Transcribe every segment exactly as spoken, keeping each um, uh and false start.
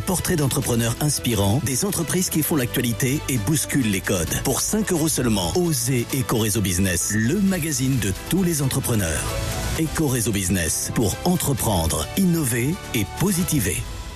des portraits d'entrepreneurs inspirants, des entreprises qui font l'actualité et bousculent les codes. Pour cinq euros seulement, osez Ecoréseau Business, le magazine de tous les entrepreneurs. Ecoréseau Business, pour entreprendre, innover et positiver.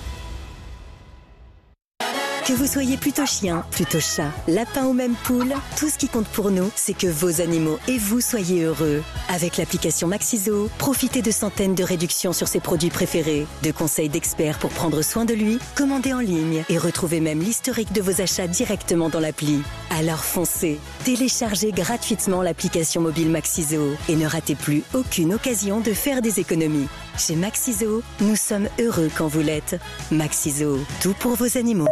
Que vous soyez plutôt chien, plutôt chat, lapin ou même poule, tout ce qui compte pour nous, c'est que vos animaux et vous soyez heureux. Avec l'application Maxizo, profitez de centaines de réductions sur ses produits préférés, de conseils d'experts pour prendre soin de lui, commandez en ligne et retrouvez même l'historique de vos achats directement dans l'appli. Alors foncez, téléchargez gratuitement l'application mobile Maxizo et ne ratez plus aucune occasion de faire des économies. Chez Maxizo, nous sommes heureux quand vous l'êtes. Maxizo, tout pour vos animaux.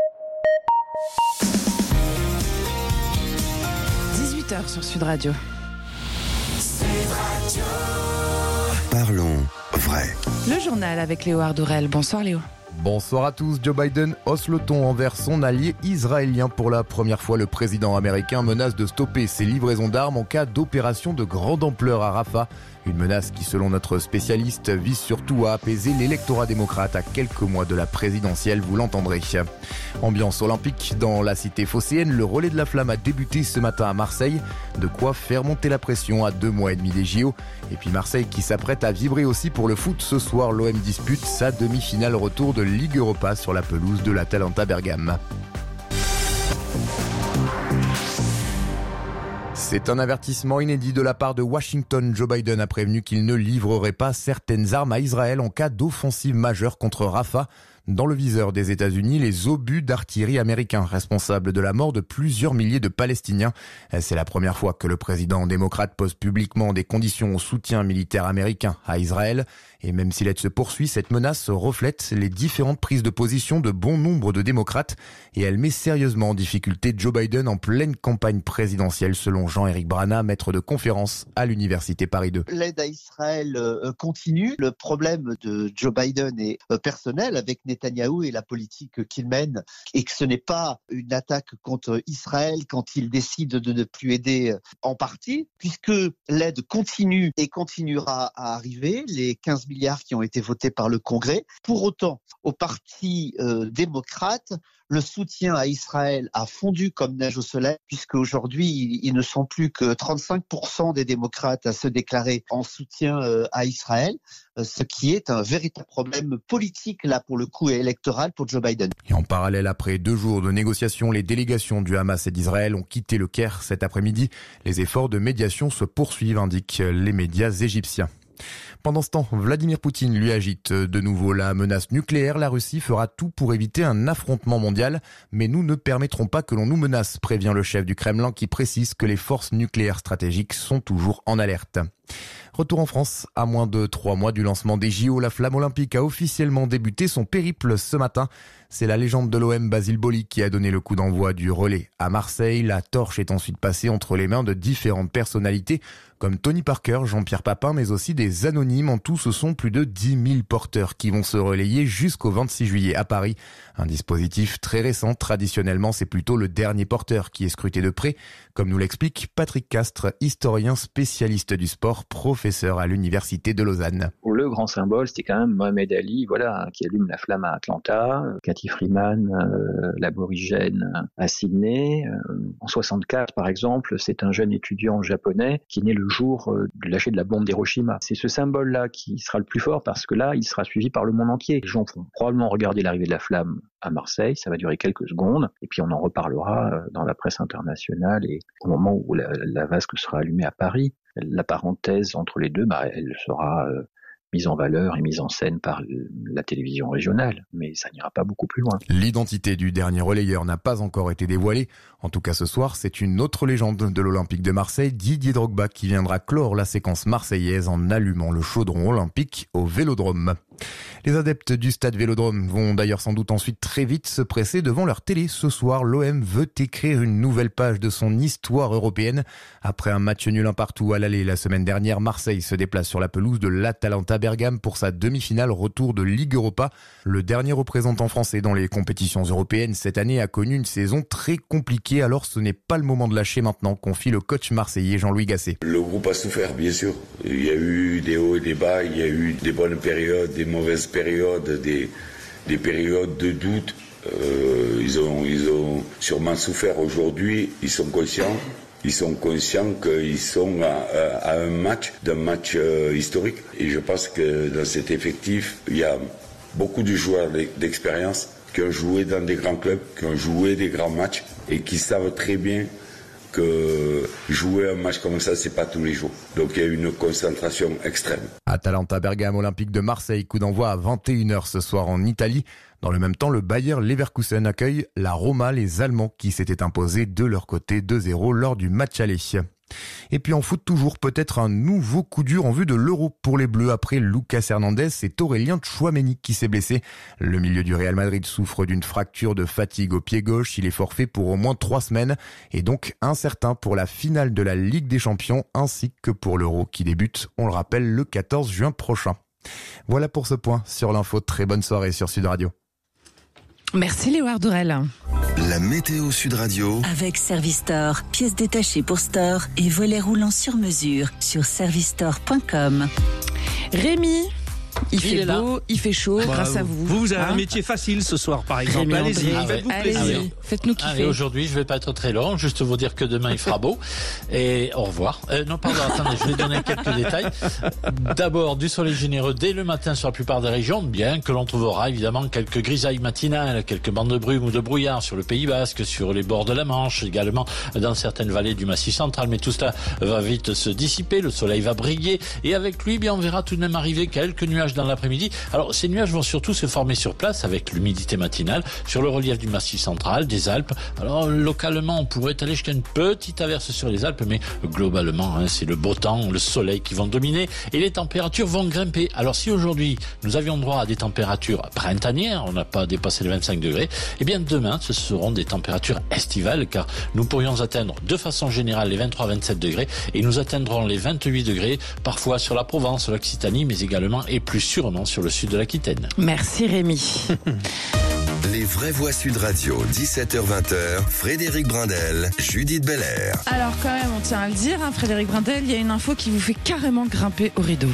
dix-huit heures sur Sud Radio. Sud Radio. Parlons vrai. Le journal avec Léo Ardorel. Bonsoir Léo. Bonsoir à tous. Joe Biden hausse le ton envers son allié israélien. Pour la première fois, le président américain menace de stopper ses livraisons d'armes en cas d'opération de grande ampleur à Rafah. Une menace qui, selon notre spécialiste, vise surtout à apaiser l'électorat démocrate à quelques mois de la présidentielle, vous l'entendrez. Ambiance olympique dans la cité phocéenne, le relais de la flamme a débuté ce matin à Marseille. De quoi faire monter la pression à deux mois et demi des J O. Et puis Marseille qui s'apprête à vibrer aussi pour le foot. Ce soir, l'O M dispute sa demi-finale retour de Ligue Europa sur la pelouse de l'Atalanta Bergame. C'est un avertissement inédit de la part de Washington. Joe Biden a prévenu qu'il ne livrerait pas certaines armes à Israël en cas d'offensive majeure contre Rafah. Dans le viseur des États-Unis, les obus d'artillerie américains responsables de la mort de plusieurs milliers de Palestiniens. C'est la première fois que le président démocrate pose publiquement des conditions au soutien militaire américain à Israël. Et même si l'aide se poursuit, cette menace reflète les différentes prises de position de bon nombre de démocrates. Et elle met sérieusement en difficulté Joe Biden en pleine campagne présidentielle, selon Jean-Éric Brana, maître de conférence à l'université Paris deux. L'aide à Israël continue. Le problème de Joe Biden est personnel avec Netanyahou et la politique qu'il mène, et que ce n'est pas une attaque contre Israël quand il décide de ne plus aider en partie, puisque l'aide continue et continuera à arriver, les quinze milliards qui ont été votés par le Congrès. Pour autant, au Parti euh, démocrate, le soutien à Israël a fondu comme neige au soleil, puisque aujourd'hui, ils ne sont plus que trente-cinq pour cent des démocrates à se déclarer en soutien euh, à Israël, euh, ce qui est un véritable problème politique, là, pour le coup, et électoral pour Joe Biden. Et en parallèle, après deux jours de négociations, les délégations du Hamas et d'Israël ont quitté le Caire cet après-midi. Les efforts de médiation se poursuivent, indiquent les médias égyptiens. Pendant ce temps, Vladimir Poutine lui agite de nouveau la menace nucléaire. La Russie fera tout pour éviter un affrontement mondial, mais nous ne permettrons pas que l'on nous menace, prévient le chef du Kremlin qui précise que les forces nucléaires stratégiques sont toujours en alerte. Retour en France, à moins de trois mois du lancement des J O, la flamme olympique a officiellement débuté son périple ce matin. C'est la légende de l'O M Basile Boli qui a donné le coup d'envoi du relais à Marseille. La torche est ensuite passée entre les mains de différentes personnalités comme Tony Parker, Jean-Pierre Papin, mais aussi des anonymes. En tout, ce sont plus de dix mille porteurs qui vont se relayer jusqu'au vingt-six juillet à Paris. Un dispositif très récent. Traditionnellement, c'est plutôt le dernier porteur qui est scruté de près, comme nous l'explique Patrick Castres, historien spécialiste du sport, professeur à l'université de Lausanne. Le grand symbole, c'était quand même Mohamed Ali, voilà, qui allume la flamme à Atlanta, Cathy Freeman, euh, l'aborigène à Sydney. Euh, en soixante-quatre, par exemple, c'est un jeune étudiant japonais qui naît le jour euh, du lâcher de la bombe d'Hiroshima. C'est ce symbole-là qui sera le plus fort parce que là, il sera suivi par le monde entier. Les gens vont probablement regarder l'arrivée de la flamme à Marseille, ça va durer quelques secondes, et puis on en reparlera dans la presse internationale et au moment où la, la vasque sera allumée à Paris. La parenthèse entre les deux, bah, elle sera euh, mise en valeur et mise en scène par la télévision régionale, mais ça n'ira pas beaucoup plus loin. L'identité du dernier relayeur n'a pas encore été dévoilée. En tout cas ce soir, c'est une autre légende de l'Olympique de Marseille, Didier Drogba, qui viendra clore la séquence marseillaise en allumant le chaudron olympique au Vélodrome. Les adeptes du stade Vélodrome vont d'ailleurs sans doute ensuite très vite se presser devant leur télé. Ce soir, l'O M veut écrire une nouvelle page de son histoire européenne. Après un match nul un partout à l'aller la semaine dernière, Marseille se déplace sur la pelouse de l'Atalanta Bergame pour sa demi-finale retour de Ligue Europa. Le dernier représentant français dans les compétitions européennes cette année a connu une saison très compliquée, alors ce n'est pas le moment de lâcher maintenant, confie le coach marseillais Jean-Louis Gasset. Le groupe a souffert, bien sûr. Il y a eu des hauts et des bas, il y a eu des bonnes périodes, des mauvaises périodes, des, des périodes de doute. Euh, ils ont, ils ont sûrement souffert aujourd'hui. Ils sont conscients. Ils sont conscients qu'ils sont à, à un match, d'un match euh, historique. Et je pense que dans cet effectif, il y a beaucoup de joueurs d'expérience qui ont joué dans des grands clubs, qui ont joué des grands matchs et qui savent très bien que jouer un match comme ça, c'est pas tous les jours. Donc il y a une concentration extrême. Atalanta Bergame Olympique de Marseille, coup d'envoi à vingt et une heures ce soir en Italie. Dans le même temps, le Bayer Leverkusen accueille la Roma, les Allemands qui s'étaient imposés de leur côté deux zéro lors du match aller. Et puis en foot toujours, peut-être un nouveau coup dur en vue de l'Euro pour les Bleus après Lucas Hernandez et Aurélien Tchouaméni qui s'est blessé. Le milieu du Real Madrid souffre d'une fracture de fatigue au pied gauche. Il est forfait pour au moins trois semaines et donc incertain pour la finale de la Ligue des Champions ainsi que pour l'Euro qui débute, on le rappelle, le quatorze juin prochain. Voilà pour ce point sur l'info. Très bonne soirée sur Sud Radio. Merci Léo Ardorel. La météo Sud Radio. Avec Service Store, pièces détachées pour store et volets roulants sur mesure sur service store point com. Rémi, il, il fait beau, là. il fait chaud, bah, grâce vous, à vous. Vous, vous avez hein un métier facile ce soir, par exemple. Rémi Allez-y, André, faites-vous allez-y, plaisir. allez-y. Faites-nous kiffer. Allez, aujourd'hui, je vais pas être très long, juste vous dire que demain il fera beau. Et au revoir. Euh, non, pardon, attendez, je vais donner quelques détails. D'abord, du soleil généreux dès le matin sur la plupart des régions, bien que l'on trouvera évidemment quelques grisailles matinales, quelques bandes de brume ou de brouillard sur le Pays Basque, sur les bords de la Manche, également dans certaines vallées du Massif central. Mais tout cela va vite se dissiper, le soleil va briller et avec lui, bien, on verra tout de même arriver quelques nuages dans l'après-midi. Alors, ces nuages vont surtout se former sur place avec l'humidité matinale sur le relief du Massif central, des Alpes. Alors, localement, on pourrait aller jusqu'à une petite averse sur les Alpes, mais globalement, hein, c'est le beau temps, le soleil qui vont dominer et les températures vont grimper. Alors, si aujourd'hui, nous avions droit à des températures printanières, on n'a pas dépassé les vingt-cinq degrés, eh bien, demain, ce seront des températures estivales, car nous pourrions atteindre de façon générale les vingt-trois à vingt-sept degrés et nous atteindrons les vingt-huit degrés, parfois sur la Provence, l'Occitanie, mais également et plus sûrement sur le sud de l'Aquitaine. Merci Rémi. Les vraies voix Sud Radio, dix-sept heures vingt, Frédéric Brindel, Judith Belair. Alors quand même, on tient à le dire, hein, Frédéric Brindel, il y a une info qui vous fait carrément grimper au rideau.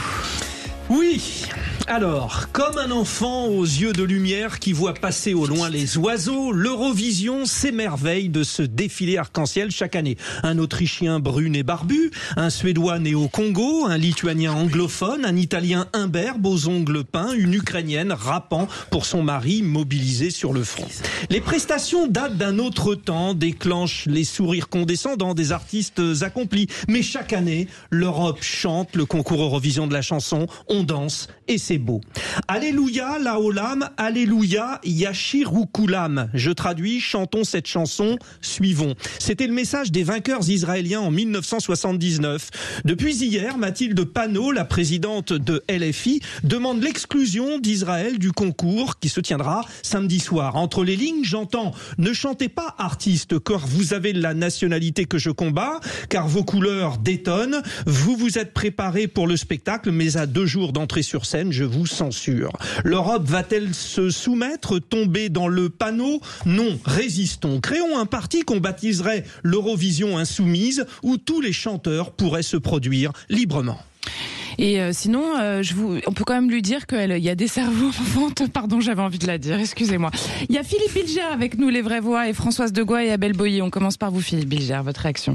Oui. Alors, comme un enfant aux yeux de lumière qui voit passer au loin les oiseaux, l'Eurovision s'émerveille de ce défilé arc-en-ciel chaque année. Un Autrichien brun et barbu, un Suédois né au Congo, un Lituanien anglophone, un Italien imberbe aux ongles peints, une Ukrainienne rappant pour son mari mobilisé sur le front. Les prestations datent d'un autre temps, déclenchent les sourires condescendants des artistes accomplis. Mais chaque année, l'Europe chante le concours Eurovision de la chanson, on danse et c'est beau. Alléluia, la olam, alléluia, yashirukulam. Je traduis, chantons cette chanson, suivons. C'était le message des vainqueurs israéliens en mille neuf cent soixante-dix-neuf. Depuis hier, Mathilde Panot, la présidente de L F I, demande l'exclusion d'Israël du concours qui se tiendra samedi soir. Entre les lignes, j'entends, ne chantez pas artistes, car vous avez la nationalité que je combats, car vos couleurs détonnent, vous vous êtes préparés pour le spectacle, mais à deux jours d'entrée sur scène, je vous censure. L'Europe va-t-elle se soumettre, tomber dans le panneau? Non, résistons. Créons un parti qu'on baptiserait l'Eurovision Insoumise, où tous les chanteurs pourraient se produire librement. Et euh, sinon, euh, je vous, on peut quand même lui dire qu'il y a des cerveaux en vente. Pardon, j'avais envie de la dire, excusez-moi. Il y a Philippe Bilger avec nous, les vraies voix, et Françoise Degois et Abel Boyer. On commence par vous, Philippe Bilger, votre réaction.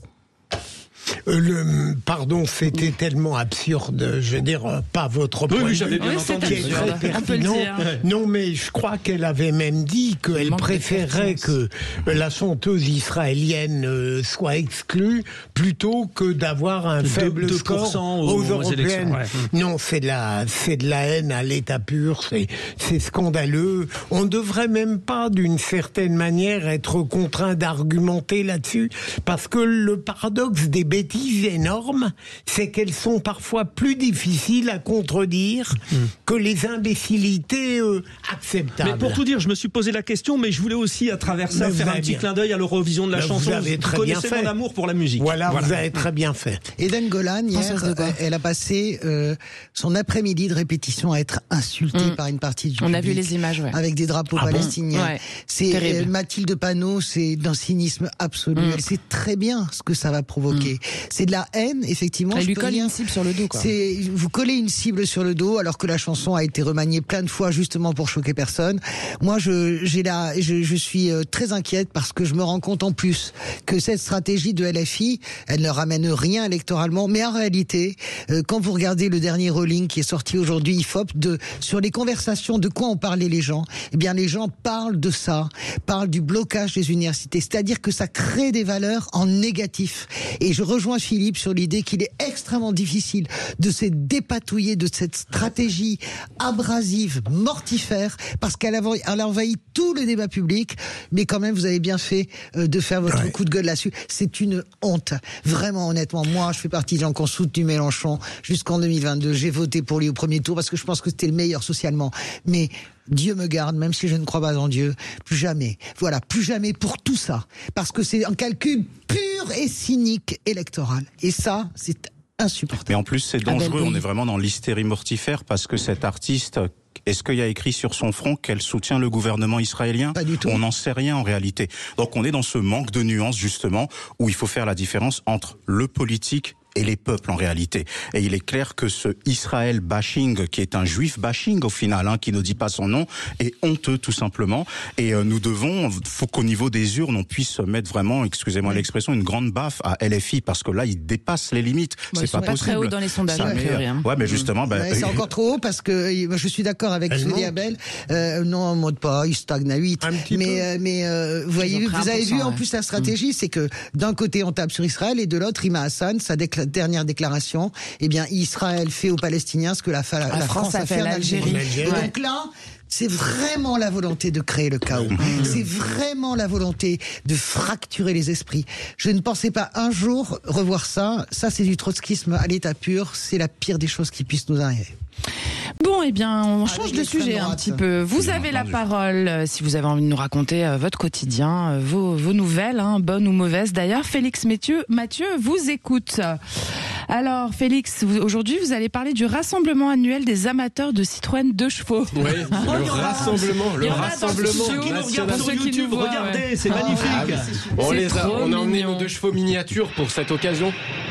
Euh, le, pardon, c'était tellement absurde. Je veux dire, pas votre point oui, de oui, vue. j'avais bien oui, entendu. c'est absurde. On peut le dire. Non, mais je crois qu'elle avait même dit qu'elle préférait que la chanteuse israélienne euh, soit exclue plutôt que d'avoir un De, faible score aux, aux européennes. Ouais. Non, c'est de la, c'est de la haine à l'état pur. C'est, c'est scandaleux. On ne devrait même pas, d'une certaine manière, être contraint d'argumenter là-dessus, parce que le paradoxe des bêtises énormes, c'est qu'elles sont parfois plus difficiles à contredire mmh. que les imbécilités euh, acceptables. Mais pour tout dire, je me suis posé la question, mais je voulais aussi, à travers ça, mais faire un petit bien. clin d'œil à l'Eurovision de la mais chanson. Vous avez très vous bien connaissez fait. mon amour pour la musique. Voilà, voilà. Vous avez très bien fait. Eden Golan, hier, euh, elle a passé euh, son après-midi de répétition à être insultée mmh. par une partie du On public. a vu les images, ouais. Avec des drapeaux ah palestiniens. bon ouais. C'est euh, Mathilde Panot, c'est d'un cynisme absolu. Mmh. Elle sait très bien ce que ça va provoquer. Mmh. C'est de la haine, effectivement. Elle je lui peux colle rien. une cible sur le dos, quoi. C'est, vous collez une cible sur le dos, alors que la chanson a été remaniée plein de fois justement pour choquer personne. Moi, je, j'ai la, je, je suis très inquiète parce que je me rends compte en plus que cette stratégie de L F I, elle ne ramène rien électoralement, mais en réalité, euh, quand vous regardez le dernier rolling qui est sorti aujourd'hui, I F O P, de, sur les conversations, de quoi ont parlé les gens, eh bien, les gens parlent de ça, parlent du blocage des universités, c'est-à-dire que ça crée des valeurs en négatif. Et je rejoins Philippe sur l'idée qu'il est extrêmement difficile de se dépatouiller de cette stratégie abrasive, mortifère, parce qu'elle a, elle a envahi tout le débat public, mais quand même, vous avez bien fait euh, de faire votre ouais. coup de gueule là-dessus. C'est une honte. Vraiment, honnêtement, moi, je fais partie des gens qui ont soutenu Mélenchon jusqu'en deux mille vingt-deux. J'ai voté pour lui au premier tour parce que je pense que c'était le meilleur socialement. Mais Dieu me garde, même si je ne crois pas en Dieu, plus jamais. Voilà, plus jamais pour tout ça. Parce que c'est un calcul pur et cynique électoral. Et ça, c'est insupportable. Mais en plus, c'est dangereux. On est vraiment dans l'hystérie mortifère parce que cet artiste... Est-ce qu'il y a écrit sur son front qu'elle soutient le gouvernement israélien ? Pas du tout. On n'en sait rien en réalité. Donc on est dans ce manque de nuances justement où il faut faire la différence entre le politique et les peuples en réalité. Et il est clair que ce Israël bashing, qui est un juif bashing au final, hein, qui ne dit pas son nom, est honteux tout simplement. Et euh, nous devons, faut qu'au niveau des urnes, on puisse mettre vraiment, excusez-moi oui. l'expression, une grande baffe à L F I parce que là, ils dépassent les limites. Bon, c'est ils sont pas, pas possible. Très haut dans les sondages. Ça, mais, rien. Ouais, mais justement, ben, ouais, c'est encore trop haut parce que je suis d'accord avec Sophie Abel. Euh, non, on monte pas, il stagne à huit. Mais, euh, mais euh, vous voyez, vous avez vu en plus la stratégie, mmh. c'est que d'un côté on tape sur Israël et de l'autre, Rima Hassan, sa décla- dernière déclaration. Eh bien, Israël fait aux Palestiniens ce que la, la, la, la France, France a fait en Algérie. Algérie. Et donc là, c'est vraiment la volonté de créer le chaos. Mmh. C'est vraiment la volonté de fracturer les esprits. Je ne pensais pas un jour revoir ça. Ça, c'est du trotskisme à l'état pur. C'est la pire des choses qui puissent nous arriver. Bon, eh bien, on change de sujet un petit peu. Vous avez la parole euh, si vous avez envie de nous raconter euh, votre quotidien, euh, vos, vos nouvelles, hein, bonnes ou mauvaises d'ailleurs. Félix Mathieu, Mathieu vous écoute. Alors, Félix, vous, aujourd'hui, vous allez parler du rassemblement annuel des amateurs de Citroën deux chevaux. Oui, le rassemblement, le rassemblement. Ceux qui nous regardent sur YouTube, voient, regardez, ouais. c'est magnifique. Ah, oui. On, les a, on a emmené nos deux chevaux miniatures pour cette occasion.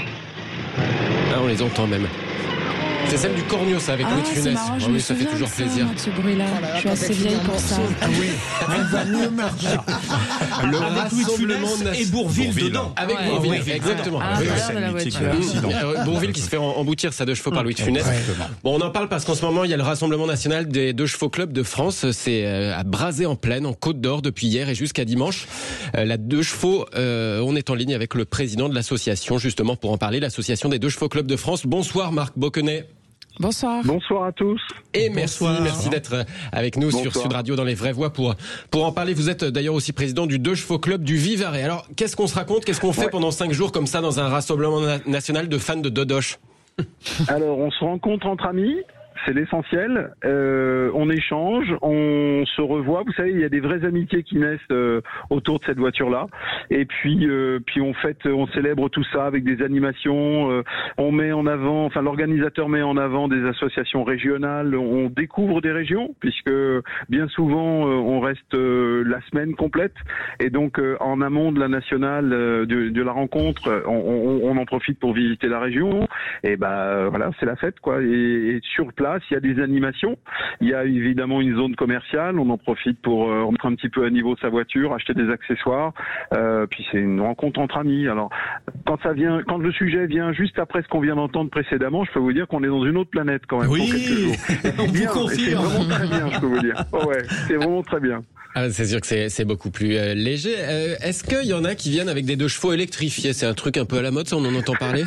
Ah, on les entend même. C'est celle du Cornio, ça, avec ah, Louis de Funès. Marrant, oh, oui, ça fait toujours ça, plaisir. Moi, ce bruit-là. Oh là là, je suis assez vieille pour ça. Ah oui, elle va mieux marcher. Le avec Louis de Funès et Bourville, Bourville dedans. Avec ouais, Bourville, oui, exactement. Ah, oui, c'est la voiture. Bourville qui se fait emboutir sa deux chevaux par Louis de Funès. Bon, on en parle parce qu'en ce moment, il y a le Rassemblement national des deux chevaux club de France. C'est à Brazé-en-Plaine, en Côte d'Or, depuis hier et jusqu'à dimanche. La deux chevaux, euh, on est en ligne avec le président de l'association, justement, pour en parler, l'association des deux chevaux club de France. Bonsoir, Marc Bocquenet. Bonsoir. Bonsoir à tous. Et merci, Bonsoir. merci d'être avec nous Bonsoir. sur Sud Radio dans les vraies voix pour pour en parler. Vous êtes d'ailleurs aussi président du Deux Chevaux Club du Vivarais. Alors, qu'est-ce qu'on se raconte, qu'est-ce qu'on fait ouais. pendant cinq jours comme ça dans un rassemblement na- national de fans de Dodoche? Alors, on se rencontre entre amis. C'est l'essentiel. Euh, on échange, on se revoit. Vous savez, il y a des vraies amitiés qui naissent euh, autour de cette voiture-là. Et puis, euh, puis on fête, on célèbre tout ça avec des animations. Euh, on met en avant, enfin l'organisateur met en avant des associations régionales. On découvre des régions puisque bien souvent euh, on reste euh, la semaine complète. Et donc euh, en amont de la nationale euh, de, de la rencontre, on, on, on en profite pour visiter la région. Et ben voilà, c'est la fête quoi. Et, et sur place. Il y a des animations, il y a évidemment une zone commerciale, on en profite pour euh, remettre un petit peu à niveau sa voiture, acheter des accessoires, euh, puis c'est une rencontre entre amis. Alors quand ça vient, quand le sujet vient juste après ce qu'on vient d'entendre précédemment, je peux vous dire qu'on est dans une autre planète quand même. Oui, pour quelques jours. on bien, vous confirme. C'est vraiment très bien, je peux vous dire. Oh ouais, c'est vraiment très bien. Ah, c'est sûr que c'est, c'est beaucoup plus euh, léger. Euh, est-ce qu'il y en a qui viennent avec des deux chevaux électrifiés? C'est un truc un peu à la mode, ça, on en entend parler?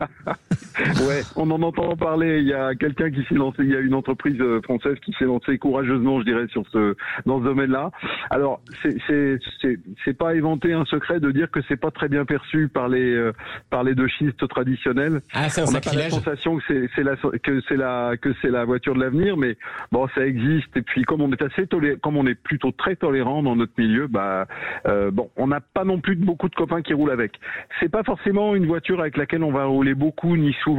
Ouais, on en entend parler. Il y a quelqu'un qui s'est lancé, il y a une entreprise française qui s'est lancée courageusement, je dirais, sur ce, dans ce domaine-là. Alors, c'est, c'est, c'est, c'est pas inventer un secret de dire que c'est pas très bien perçu par les, euh, par les deux schistes traditionnels. Ah, c'est un on n'a pas la sensation que c'est, c'est la, que c'est la, que c'est la voiture de l'avenir, mais bon, ça existe. Et puis, comme on est assez tolérant, comme on est plutôt très tolérant dans notre milieu, bah, euh, bon, on n'a pas non plus beaucoup de copains qui roulent avec. C'est pas forcément une voiture avec laquelle on va rouler beaucoup ni souvent.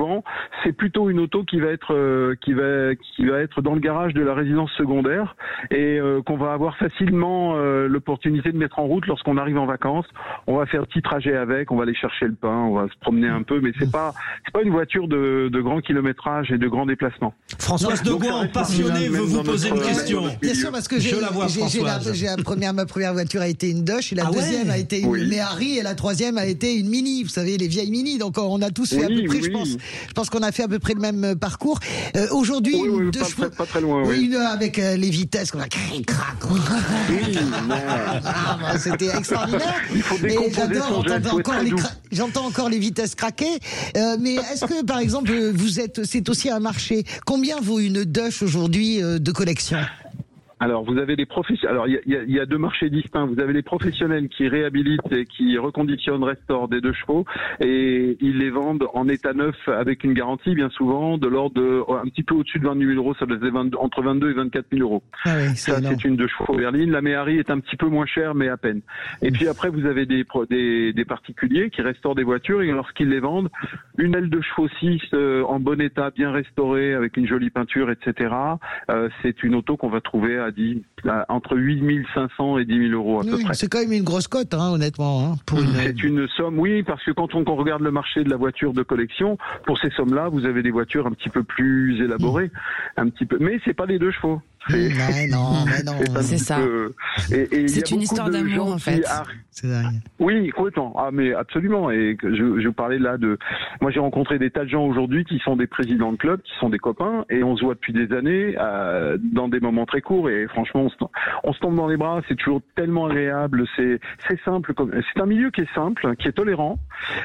souvent, c'est plutôt une auto qui va être euh, qui va qui va être dans le garage de la résidence secondaire et euh, qu'on va avoir facilement euh, l'opportunité de mettre en route lorsqu'on arrive en vacances. On va faire un petit trajet avec, on va aller chercher le pain, on va se promener un peu, mais c'est pas c'est pas une voiture de, de grand kilométrage et de grands déplacements. Françoise de Gouin, passionnée, veut vous poser une question. Bien sûr, parce que j'ai, Je la vois, j'ai, j'ai la, j'ai la première, ma première voiture a été une Dodge, et la Ah deuxième ouais a été une Oui. Méhari, et la troisième a été une Mini. Vous savez, les vieilles Mini. Donc on a tous fait à Oui, peu près, oui. je pense, je pense qu'on a fait à peu près le même parcours. Euh, aujourd'hui, Oui, oui, une pas, deux chevaux, très, pas très loin. oui, Oui. une avec euh, les vitesses, comme ça, cric, crac. Oui, non. Ah, bah, c'était extraordinaire. Il faut Et décomposer j'adore son gel, entendre faut être encore très les doux. cra- j'entends encore les vitesses craquer. Euh, mais est-ce que, par exemple, vous êtes, c'est aussi un marché. Combien vaut une Dodge aujourd'hui euh, de collection? Alors, vous avez des professionnels. Alors, il y a, il y a- il y a deux marchés distincts. Vous avez les professionnels qui réhabilitent et qui reconditionnent, restaurent des deux chevaux, et ils les vendent en état neuf avec une garantie, bien souvent, de l'ordre de un petit peu au-dessus de vingt mille euros. Ça doit être vingt entre vingt-deux et vingt-quatre mille euros. Ah oui, c'est Ça, énorme. c'est une deux chevaux berline. La Méhari est un petit peu moins chère, mais à peine. Et puis après, vous avez des, pro- des, des particuliers qui restaurent des voitures, et lorsqu'ils les vendent, une aile de chevaux six euh, en bon état, bien restaurée, avec une jolie peinture, et cetera. Euh, c'est une auto qu'on va trouver à dix, à- entre huit mille cinq cents et dix mille euros à peu Oui, près. c'est quand même une grosse cote, hein, honnêtement. Hein, pour une... C'est une somme, oui, parce que quand on, quand on regarde le marché de la voiture de collection, pour ces sommes-là, vous avez des voitures un petit peu plus élaborées, un petit peu, mais c'est pas les deux chevaux. C'est, Ouais, non, mais non. un C'est petit ça. peu- et- et il y a C'est une beaucoup histoire de d'amour, gens en qui fait. arri- C'est dingue. Oui, complètement. Ah, mais absolument. Et que je, je vous parlais là de. Moi, j'ai rencontré des tas de gens aujourd'hui qui sont des présidents de clubs, qui sont des copains, et on se voit depuis des années euh, dans des moments très courts. Et franchement, on se, on se tombe dans les bras. C'est toujours tellement agréable. C'est, c'est simple. Comme, c'est un milieu qui est simple, qui est tolérant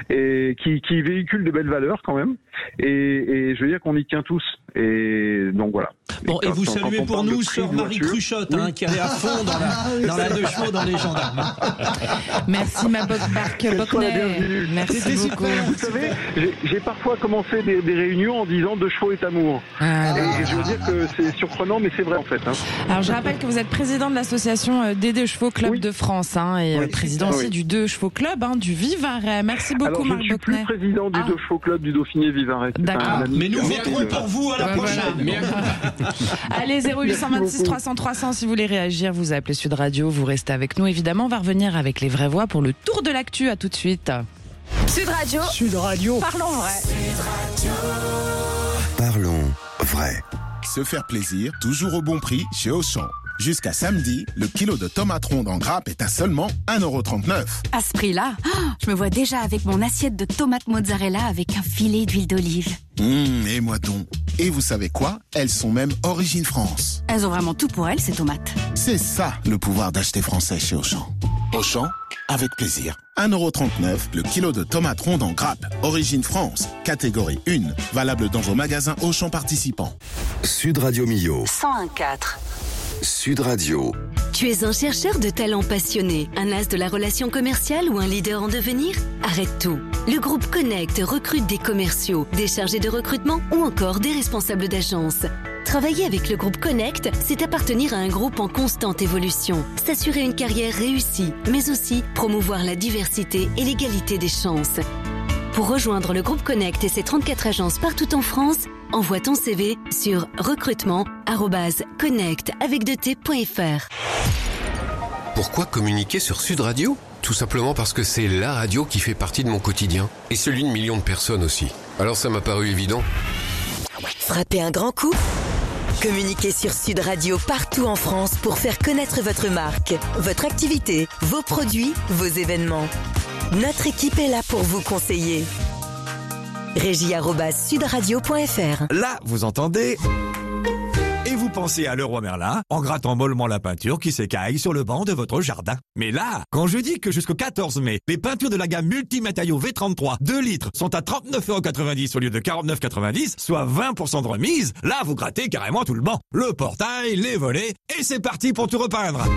et qui, qui véhicule de belles valeurs quand même. Et, et je veux dire qu'on y tient tous. Et donc voilà. Bon, et quand- vous quand- saluez quand on pour parle de nous prix sœur de Marie voiture- Cruchotte, hein, qui allait à fond dans la, dans la deux chevaux dans les gendarmes. Merci ma Bark Quelle soit la bienvenue. Bockner. Merci C'était beaucoup. super. Vous savez, j'ai, j'ai parfois commencé des, des réunions en disant deux chevaux est amour. Ah, Et, et je veux dire que c'est surprenant, mais c'est vrai en fait. Hein. Alors je rappelle que vous êtes président de l'association euh, des deux chevaux club Oui. de France, hein, et euh, Oui. président Ah aussi oui. du deux chevaux club, hein, du Vivarais. Merci beaucoup Alors je Marc ne suis plus Bockner. président du Ah. deux chevaux club du Dauphiné Vivarais. C'est D'accord. un Ah, ami Mais nous qui a voterons été- pour vous à la Ouais, prochaine. Allez, zéro huit deux six trois cents trois cents si vous voulez réagir, vous appelez Sud Radio, vous restez avec nous. Évidemment, on va revenir avec les vraies voix pour le tour de l'actu. À tout de suite. Sud Radio. Sud Radio. Parlons vrai. Parlons vrai. Se faire plaisir, toujours au bon prix chez Auchan. Jusqu'à samedi, le kilo de tomates rondes en grappe est à seulement un euro trente-neuf. À ce prix-là, oh, je me vois déjà avec mon assiette de tomates mozzarella avec un filet d'huile d'olive. Hum, et moi donc. Et vous savez quoi? Elles sont même origine France. Elles ont vraiment tout pour elles, ces tomates. C'est ça, le pouvoir d'acheter français chez Auchan. Auchan, avec plaisir. un euro trente-neuf le kilo de tomates rondes en grappe. Origine France, catégorie un. Valable dans vos magasins Auchan participants. Sud Radio Millau. cent un virgule quatre. Sud Radio. Tu es un chercheur de talent passionné, un as de la relation commerciale ou un leader en devenir? Arrête tout. Le groupe Connect recrute des commerciaux, des chargés de recrutement ou encore des responsables d'agence. Travailler avec le groupe Connect, c'est appartenir à un groupe en constante évolution, s'assurer une carrière réussie, mais aussi promouvoir la diversité et l'égalité des chances. Pour rejoindre le groupe Connect et ses trente-quatre agences partout en France, envoie ton C V sur recrutement arobase connect avec deux t point f r. Pourquoi communiquer sur Sud Radio ? Tout simplement parce que c'est la radio qui fait partie de mon quotidien, et celui de millions de personnes aussi. Alors ça m'a paru évident. Frappez un grand coup? Communiquez sur Sud Radio partout en France pour faire connaître votre marque, votre activité, vos produits, vos événements. Notre équipe est là pour vous conseiller. régie arobase sudradio point f r. Là, vous entendez ? Et vous pensez à Leroy Merlin en grattant mollement la peinture qui s'écaille sur le banc de votre jardin. Mais là, quand je dis que jusqu'au quatorze mai, les peintures de la gamme multimatériaux V trente-trois deux litres sont à trente-neuf euros quatre-vingt-dix au lieu de quarante-neuf euros quatre-vingt-dix, soit vingt pour cent de remise, là vous grattez carrément tout le banc. Le portail, les volets, et c'est parti pour tout repeindre.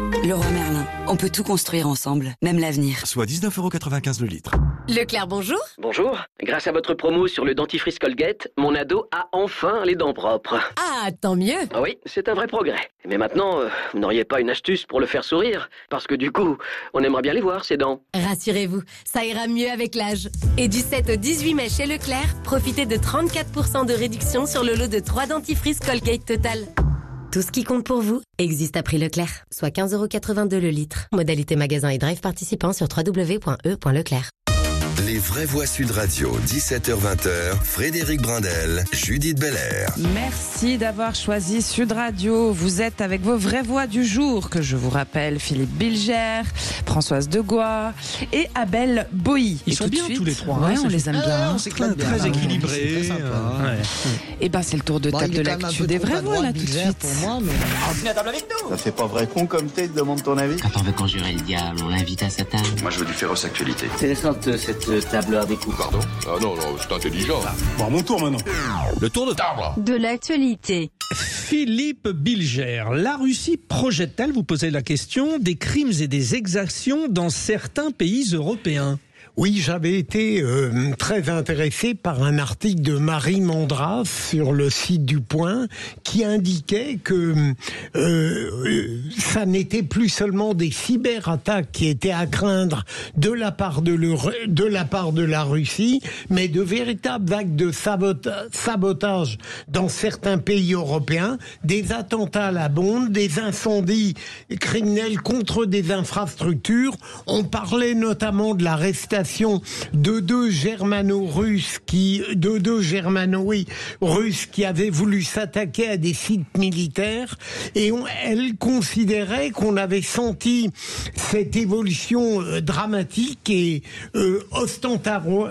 Leroy Merlin, on peut tout construire ensemble, même l'avenir. Soit dix-neuf euros quatre-vingt-quinze le litre. Leclerc, bonjour. Bonjour. Grâce à votre promo sur le dentifrice Colgate, mon ado a enfin les dents propres. Ah, tant mieux. Ah oui, c'est un vrai progrès. Mais maintenant, euh, vous n'auriez pas une astuce pour le faire sourire? Parce que du coup, on aimerait bien les voir, ces dents. Rassurez-vous, ça ira mieux avec l'âge. Et du sept au dix-huit mai chez Leclerc, profitez de trente-quatre pour cent de réduction sur le lot de trois dentifrices Colgate Total. Tout ce qui compte pour vous existe à prix Leclerc, soit quinze euros quatre-vingt-deux le litre. Modalité magasin et drive participant sur w w w point e point leclerc. Les vraies voix Sud Radio, dix-sept heures vingt, Frédéric Brindel, Judith Belair. Merci d'avoir choisi Sud Radio. Vous êtes avec vos vraies voix du jour, que je vous rappelle, Philippe Bilger, Françoise Degois et Abel Boilly. Ils et sont tout bien de suite, tous les trois. Ouais, hein, on les aime bien. on s'éclate bien. Très équilibrés. C'est très sympa. Euh, ouais. Et ben c'est le tour de Bon, table il de est quand même un l'actu peu des trop vraies à voix droite, là tout de Bilger, suite. pour moi, mais... Venez à table avec nous. Ça fait pas vrai con comme t'es, demande ton avis. Quand on veut conjurer le diable, on l'invite à sa table. Moi je veux du féroce actualité. C'est récente cette table avec vous. Pardon? Ah non, non, c'est intelligent. Bon, à mon tour maintenant. Le tour de table. De l'actualité. Philippe Bilger, la Russie projette-t-elle, vous posez la question, des crimes et des exactions dans certains pays européens? Oui, j'avais été euh, très intéressé par un article de Marie Mandras sur le site du Point qui indiquait que euh, ça n'était plus seulement des cyberattaques qui étaient à craindre de la part de, le, de la part de la Russie, mais de véritables actes de sabota- sabotage dans certains pays européens, des attentats à la bombe, des incendies criminels contre des infrastructures. On parlait notamment de l'arrestation de deux germano-russes qui, de deux germano, oui, russes qui avaient voulu s'attaquer à des sites militaires, et on, elle considérait qu'on avait senti cette évolution euh, dramatique et euh, ostentatoire,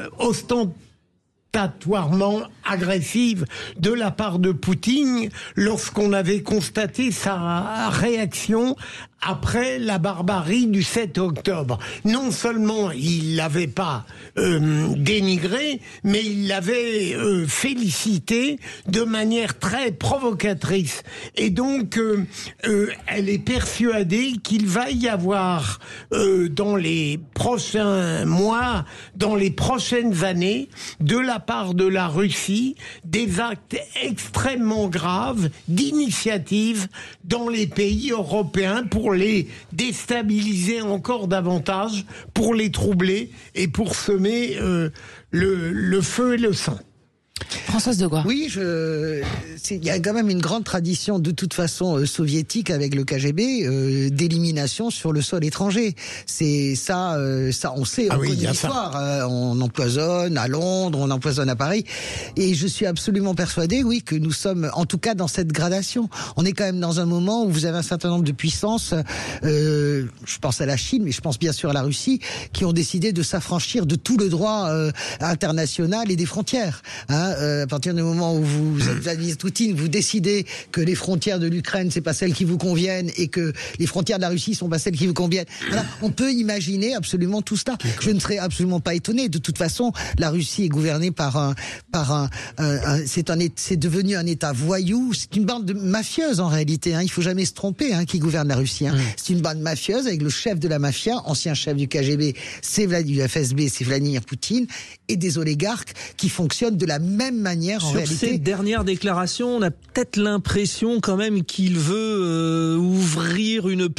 ostentatoirement agressive de la part de Poutine lorsqu'on avait constaté sa réaction après la barbarie du sept octobre. Non seulement il l'avait pas euh, dénigré, mais il l'avait euh, félicité de manière très provocatrice. Et donc, euh, euh, elle est persuadée qu'il va y avoir euh, dans les prochains mois, dans les prochaines années, de la part de la Russie, des actes extrêmement graves d'initiative dans les pays européens pour les déstabiliser encore davantage, pour les troubler et pour semer euh, le, le feu et le sang. Françoise Degois. Oui, je... il y a quand même une grande tradition de toute façon euh, soviétique avec le K G B euh, d'élimination sur le sol étranger. C'est ça, euh, ça on sait, on ah oui, connaît l'histoire. Euh, on empoisonne à Londres, on empoisonne à Paris, et je suis absolument persuadé, oui, que nous sommes, en tout cas, dans cette gradation. On est quand même dans un moment où vous avez un certain nombre de puissances. Euh, je pense à la Chine, mais je pense bien sûr à la Russie, qui ont décidé de s'affranchir de tout le droit euh, international et des frontières. Hein. Euh, à partir du moment où vous, vous êtes Vladimir Poutine, vous décidez que les frontières de l'Ukraine, c'est pas celles qui vous conviennent, et que les frontières de la Russie sont pas celles qui vous conviennent. Voilà, on peut imaginer absolument tout cela. Je ne serais absolument pas étonné. De toute façon, la Russie est gouvernée par un, par un, un, un c'est un, c'est devenu un État voyou. C'est une bande de mafieuses en réalité. Hein. Il faut jamais se tromper, hein, qui gouverne la Russie. Hein. Mmh. C'est une bande mafieuse avec le chef de la mafia, ancien chef du K G B, c'est Vladimir, du F S B, c'est Vladimir Poutine, et des oligarques qui fonctionnent de la même manière en Sur réalité. Sur cette dernière déclaration, on a peut-être l'impression quand même qu'il veut euh, ouvrir une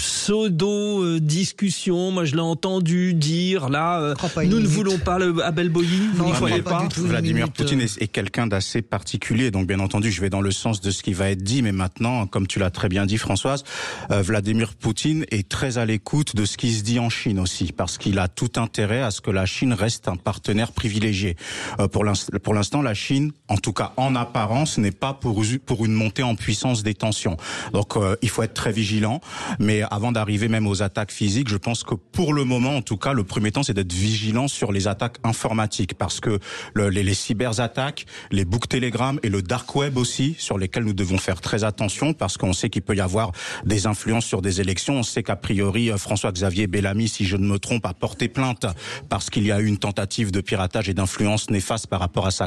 pseudo-discussion. Moi, je l'ai entendu dire, là, euh, nous ne voulons pas le Abel Boilly, vous n'y croyez pas, pas Vladimir Poutine est, est quelqu'un d'assez particulier, donc bien entendu, je vais dans le sens de ce qui va être dit, mais maintenant, comme tu l'as très bien dit, Françoise, euh, Vladimir Poutine est très à l'écoute de ce qui se dit en Chine aussi, parce qu'il a tout intérêt à ce que la Chine reste un partenaire privilégié. Euh, pour l'instant, pour l'instant, la Chine, en tout cas en apparence, n'est pas pour, pour une montée en puissance des tensions. Donc euh, il faut être très vigilant, mais avant d'arriver même aux attaques physiques, je pense que pour le moment, en tout cas, le premier temps, c'est d'être vigilant sur les attaques informatiques, parce que le, les, les cyberattaques, les book Telegram et le dark web aussi, sur lesquels nous devons faire très attention, parce qu'on sait qu'il peut y avoir des influences sur des élections. On sait qu'a priori, François-Xavier Bellamy, si je ne me trompe, a porté plainte parce qu'il y a eu une tentative de piratage et d'influence néfaste par rapport à sa campagne.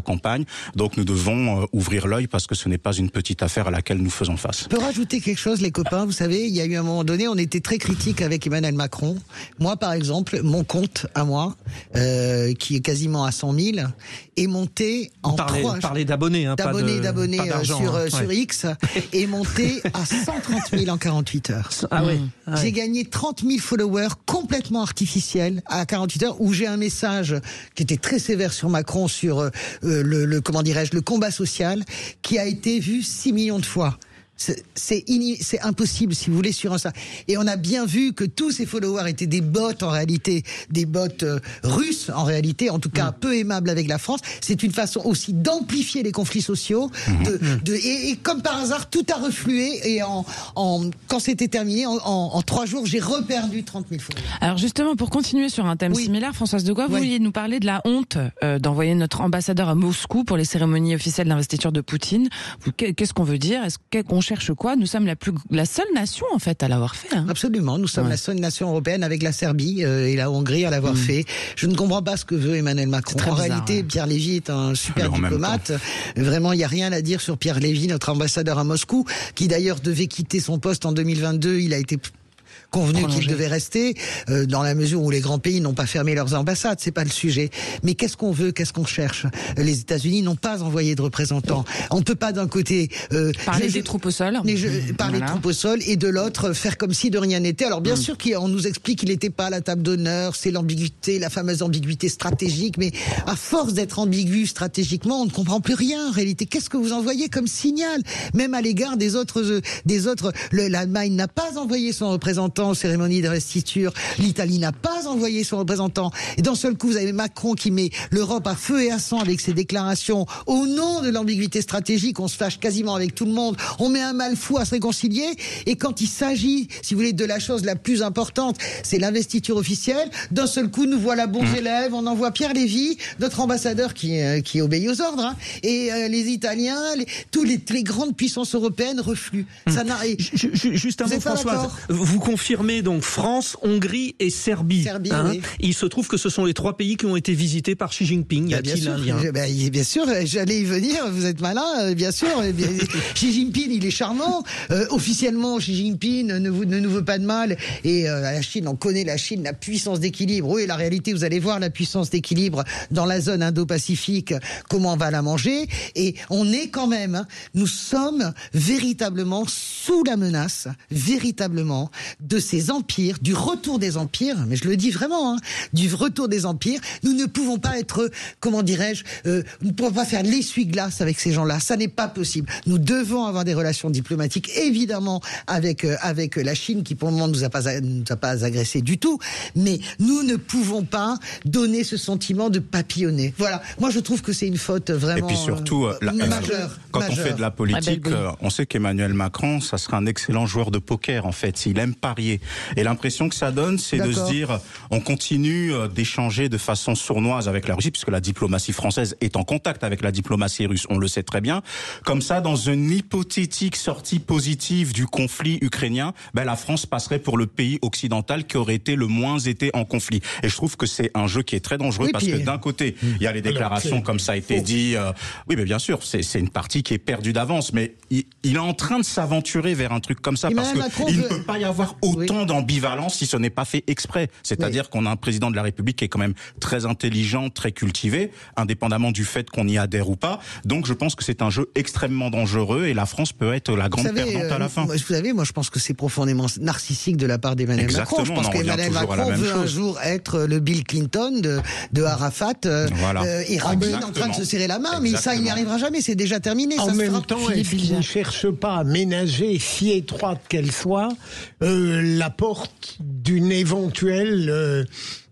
Donc nous devons euh, ouvrir l'œil parce que ce n'est pas une petite affaire à laquelle nous faisons face. Je peux rajouter quelque chose, les copains. Vous savez, il y a eu un moment donné, on était très critiques avec Emmanuel Macron. Moi, par exemple, mon compte à moi, euh, qui est quasiment à cent mille, est monté en parler, trois... Parler d'abonnés, hein, d'abonnés, pas de, d'abonnés pas euh, sur, hein, sur ouais. X, est monté à cent trente mille en quarante-huit heures. Ah oui. Ah j'ai ouais. gagné trente mille followers complètement artificiels à quarante-huit heures, où j'ai un message qui était très sévère sur Macron, sur euh, le, le, comment dirais-je, le combat social, qui a été vu six millions de fois. C'est, c'est, ini- c'est impossible, si vous voulez, sur un ça. Et on a bien vu que tous ces followers étaient des bots, en réalité, des bots euh, russes, en réalité, en tout cas, mmh. peu aimables avec la France. C'est une façon aussi d'amplifier les conflits sociaux. Mmh. De, de, et, et comme par hasard, tout a reflué. Et en, en, quand c'était terminé, en, en, en trois jours, j'ai reperdu trente mille followers. Alors justement, pour continuer sur un thème oui. similaire, Françoise de Goy, vous oui. vouliez nous parler de la honte euh, d'envoyer notre ambassadeur à Moscou pour les cérémonies officielles d'investiture de Poutine. Vous, qu'est-ce qu'on veut dire ? Est-ce qu'on cherche quoi ? Nous sommes la plus, la seule nation en fait à l'avoir fait. Hein. Absolument, nous sommes ouais. la seule nation européenne avec la Serbie euh, et la Hongrie à l'avoir mmh. fait. Je ne comprends pas ce que veut Emmanuel Macron. En bizarre, réalité, ouais. Pierre Lévy est un super diplomate. Vraiment, il n'y a rien à dire sur Pierre Lévy, notre ambassadeur à Moscou, qui d'ailleurs devait quitter son poste en deux mille vingt-deux. Il a été convenu qu'il devait rester, euh, dans la mesure où les grands pays n'ont pas fermé leurs ambassades, c'est pas le sujet. Mais qu'est-ce qu'on veut, qu'est-ce qu'on cherche ? Les États-Unis n'ont pas envoyé de représentants. On ne peut pas d'un côté euh, parler je, des troupes au sol, mais je, parler voilà. de troupes au sol, et de l'autre faire comme si de rien n'était. Alors bien mmh. sûr qu'on nous explique qu'il n'était pas à la table d'honneur, c'est l'ambiguïté, la fameuse ambiguïté stratégique, mais à force d'être ambigu stratégiquement, on ne comprend plus rien en réalité. Qu'est-ce que vous envoyez comme signal, même à l'égard des autres, euh, des autres. Le, L'Allemagne n'a pas envoyé son représentant aux cérémonies d'investiture. L'Italie n'a pas envoyé son représentant. Et d'un seul coup, vous avez Macron qui met l'Europe à feu et à sang avec ses déclarations. Au nom de l'ambiguïté stratégique, on se fâche quasiment avec tout le monde. On met un mal fou à se réconcilier. Et quand il s'agit, si vous voulez, de la chose la plus importante, c'est l'investiture officielle. D'un seul coup, nous voilà bons mmh. élèves. On envoie Pierre Lévy, notre ambassadeur qui, euh, qui obéit aux ordres. Hein. Et euh, les Italiens, les, tous les, les grandes puissances européennes refluent. Mmh. Ça n'a, et, Juste un mot, Françoise. Vous confirmez donc France, Hongrie et Serbie. Serbie hein. oui. Il se trouve que ce sont les trois pays qui ont été visités par Xi Jinping. Y a-t-il un lien ? Ben, bien sûr, j'allais y venir. Vous êtes malin, bien sûr. Bien, Xi Jinping, il est charmant. Euh, officiellement, Xi Jinping ne, vous, ne nous veut pas de mal. Et euh, la Chine, on connaît la Chine, la puissance d'équilibre. Oui, la réalité, vous allez voir la puissance d'équilibre dans la zone Indo-Pacifique. Comment on va la manger ? Et on est quand même, hein, nous sommes véritablement sous la menace, véritablement, de ces empires, du retour des empires, mais je le dis vraiment, hein, du retour des empires. Nous ne pouvons pas être, comment dirais-je, euh, nous ne pouvons pas faire l'essuie-glace avec ces gens-là. Ça n'est pas possible. Nous devons avoir des relations diplomatiques, évidemment, avec euh, avec la Chine, qui pour le moment nous a pas nous a pas agressé du tout. Mais nous ne pouvons pas donner ce sentiment de papillonner. Voilà. Moi, je trouve que c'est une faute vraiment. Et puis surtout, euh, la, majeure. Quand majeure. on fait de la politique, euh, on sait qu'Emmanuel Macron, ça sera un excellent joueur de poker. En fait, il aime parier. Et l'impression que ça donne, c'est D'accord. de se dire, on continue d'échanger de façon sournoise avec la Russie, puisque la diplomatie française est en contact avec la diplomatie russe, on le sait très bien. Comme ça, dans une hypothétique sortie positive du conflit ukrainien, ben la France passerait pour le pays occidental qui aurait été le moins été en conflit. Et je trouve que c'est un jeu qui est très dangereux, oui, parce puis... que d'un côté, il y a les déclarations, Alors, comme ça a été faux. dit. Euh, oui, mais bien sûr, c'est, c'est une partie qui est perdue d'avance, mais il, il est en train de s'aventurer vers un truc comme ça, et parce qu'il veut... ne peut pas y avoir autant oui. d'ambivalence si ce n'est pas fait exprès. C'est-à-dire oui. qu'on a un président de la République qui est quand même très intelligent, très cultivé, indépendamment du fait qu'on y adhère ou pas. Donc je pense que c'est un jeu extrêmement dangereux et la France peut être la grande savez, perdante à la fin. Vous savez, moi je pense que c'est profondément narcissique de la part d'Emmanuel Exactement, Macron. Je pense qu'Emmanuel Macron veut chose. un jour être le Bill Clinton de, de Arafat euh, voilà. euh, et Rabin en train de se serrer la main, Exactement. mais ça il n'y arrivera jamais, c'est déjà terminé. En ça même sera... temps, est-ce qu'il ne cherche pas à ménager, si étroite qu'elle soit, euh, la porte d'une éventuelle euh,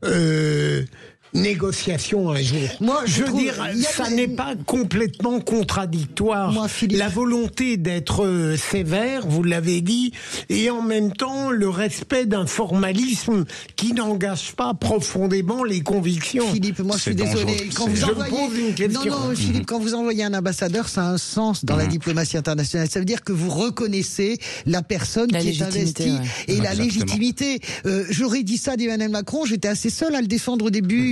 euh, négociation un jour. Moi, je, je veux trouve, dire, ça des... n'est pas complètement contradictoire. Moi, Philippe... La volonté d'être euh, sévère, vous l'avez dit, et en même temps le respect d'un formalisme qui n'engage pas profondément les convictions. Philippe, moi, je suis désolé. Quand vous envoyez... Je pose une question. Non, non, Philippe, quand vous envoyez un ambassadeur, ça a un sens dans mmh. la diplomatie internationale. Ça veut dire que vous reconnaissez la personne la qui est investie ouais. et Exactement. la légitimité. Euh, j'aurais dit ça d'Emmanuel Macron. J'étais assez seul à le défendre au début.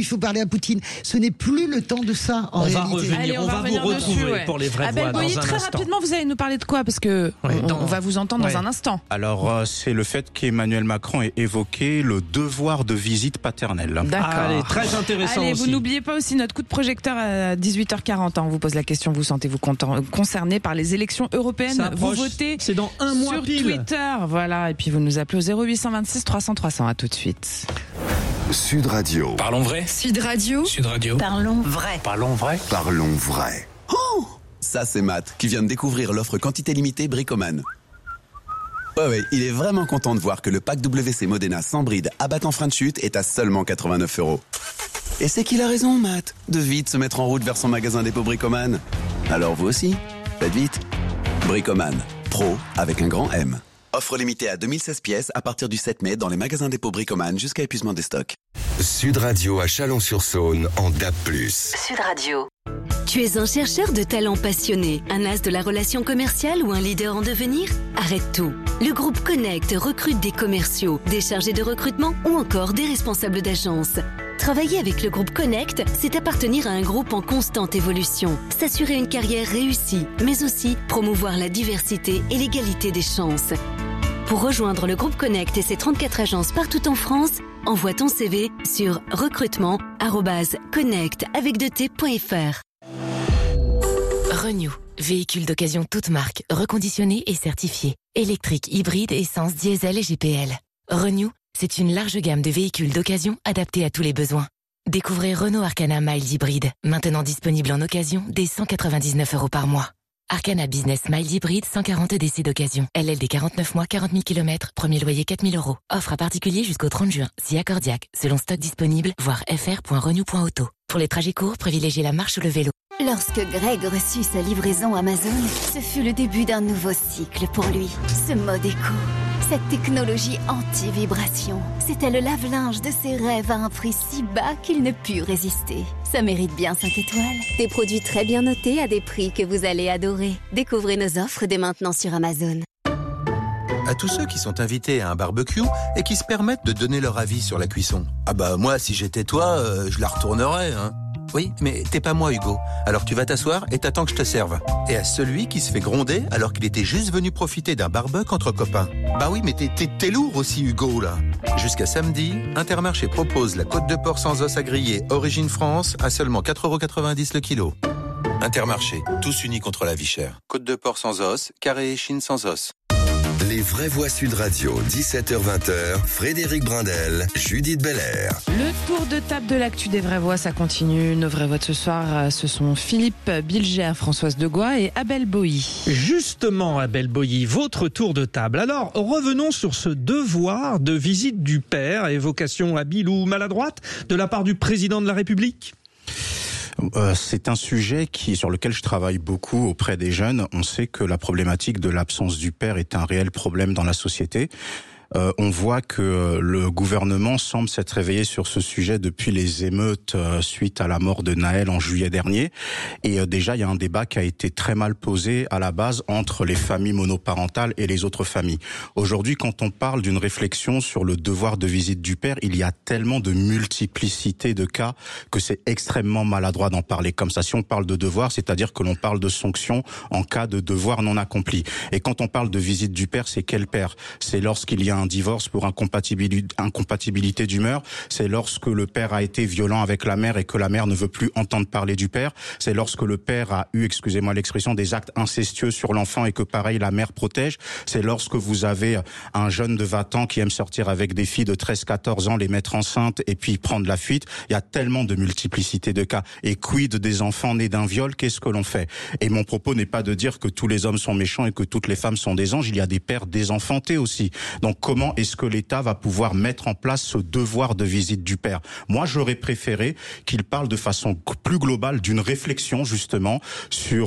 faut parler à Poutine. Ce n'est plus le temps de ça, en on réalité. Va revenir, Allez, on, on va, va revenir vous retrouver dessus, ouais. pour les vraies Abel voix Boyer, dans un très instant. rapidement, vous allez nous parler de quoi? Parce que Oui, on, dans- on va vous entendre Ouais. dans un instant. Alors, euh, c'est le fait qu'Emmanuel Macron ait évoqué le devoir de visite paternelle. D'accord. Allez, très intéressant Allez, aussi. vous n'oubliez pas aussi notre coup de projecteur à dix-huit heures quarante. Hein. On vous pose la question, vous sentez-vous content- concerné par les élections européennes? Ça Vous approche, votez c'est dans un mois sur pile. Twitter. Voilà, et puis vous nous appelez au zéro huit cent vingt-six trois cents trois cents. À tout de suite. Sud Radio. Parlons vrai. Sud Radio. Sud Radio. Parlons vrai. Parlons vrai. Parlons vrai. Oh, ça c'est Matt qui vient de découvrir l'offre quantité limitée Bricoman. Ouais, ouais, il est vraiment content de voir que le pack W C Modena sans bride abattant frein de chute est à seulement quatre-vingt-neuf euros. Et c'est qu'il a raison, Matt, de vite se mettre en route vers son magasin dépôt Bricoman. Alors vous aussi, faites vite. Bricoman, pro avec un grand M. Offre limitée à deux mille seize pièces à partir du sept mai dans les magasins dépôt Bricoman jusqu'à épuisement des stocks. Sud Radio à Chalon-sur-Saône en D A B plus. Sud Radio. Tu es un chercheur de talent passionné, un as de la relation commerciale ou un leader en devenir? Arrête tout. Le groupe Connect recrute des commerciaux, des chargés de recrutement ou encore des responsables d'agence. Travailler avec le groupe Connect, c'est appartenir à un groupe en constante évolution, s'assurer une carrière réussie, mais aussi promouvoir la diversité et l'égalité des chances. Pour rejoindre le groupe Connect et ses trente-quatre agences partout en France, envoie ton C V sur recrutement arobase connect avec deux t point f r. Renew, véhicule d'occasion toute marque, reconditionné et certifié. Électrique, hybride, essence, diesel et G P L. Renew, c'est une large gamme de véhicules d'occasion adaptés à tous les besoins. Découvrez Renault Arcana Mild Hybride, maintenant disponible en occasion dès cent quatre-vingt-dix-neuf euros par mois. Arcana Business Mild Hybride, cent quarante D C d'occasion. L L D quarante-neuf mois, quarante mille kilomètres, premier loyer quatre mille euros. Offre à particulier jusqu'au trente juin, si accordiaque, selon stock disponible, voir f r point renew point auto. Pour les trajets courts, privilégiez la marche ou le vélo. Lorsque Greg reçut sa livraison Amazon, ce fut le début d'un nouveau cycle pour lui. Ce mode éco, cette technologie anti-vibration, c'était le lave-linge de ses rêves à un prix si bas qu'il ne put résister. Ça mérite bien cinq étoiles. Des produits très bien notés à des prix que vous allez adorer. Découvrez nos offres dès maintenant sur Amazon. À tous ceux qui sont invités à un barbecue et qui se permettent de donner leur avis sur la cuisson. Ah bah moi, si j'étais toi, euh, je la retournerais, hein. Oui, mais t'es pas moi, Hugo. Alors tu vas t'asseoir et t'attends que je te serve. Et à celui qui se fait gronder alors qu'il était juste venu profiter d'un barbecue entre copains. Bah oui, mais t'es, t'es, t'es lourd aussi, Hugo, là. Jusqu'à samedi, Intermarché propose la côte de porc sans os à griller Origine France à seulement quatre euros quatre-vingt-dix le kilo. Intermarché, tous unis contre la vie chère. Côte de porc sans os, carré échine sans os. Les vraies voix Sud Radio, dix-sept heures vingt, Frédéric Brindel, Judith Belair. Le tour de table de l'actu des vraies voix, ça continue. Nos vraies voix de ce soir, ce sont Philippe Bilger, Françoise Degois et Abel Boilly. Justement, Abel Boilly, votre tour de table. Alors, revenons sur ce devoir de visite du père, évocation habile ou maladroite de la part du président de la République ? Euh, c'est un sujet qui, sur lequel je travaille beaucoup auprès des jeunes. On sait que la problématique de l'absence du père est un réel problème dans la société. Euh, on voit que le gouvernement semble s'être réveillé sur ce sujet depuis les émeutes euh, suite à la mort de Naël en juillet dernier. Et euh, déjà, il y a un débat qui a été très mal posé à la base entre les familles monoparentales et les autres familles. Aujourd'hui, quand on parle d'une réflexion sur le devoir de visite du père, il y a tellement de multiplicité de cas que c'est extrêmement maladroit d'en parler comme ça. Si on parle de devoir, c'est-à-dire que l'on parle de sanctions en cas de devoir non accompli. Et quand on parle de visite du père, c'est quel père ? C'est lorsqu'il y a un divorce pour incompatibilité, incompatibilité d'humeur, c'est lorsque le père a été violent avec la mère et que la mère ne veut plus entendre parler du père, c'est lorsque le père a eu, excusez-moi l'expression, des actes incestueux sur l'enfant et que pareil la mère protège, c'est lorsque vous avez un jeune de vingt ans qui aime sortir avec des filles de treize quatorze ans, les mettre enceintes et puis prendre la fuite. Il y a tellement de multiplicité de cas. Et quid des enfants nés d'un viol, qu'est-ce que l'on fait ? Et mon propos n'est pas de dire que tous les hommes sont méchants et que toutes les femmes sont des anges, il y a des pères désenfantés aussi. Donc comment est-ce que l'État va pouvoir mettre en place ce devoir de visite du père ? Moi, j'aurais préféré qu'il parle de façon plus globale d'une réflexion justement sur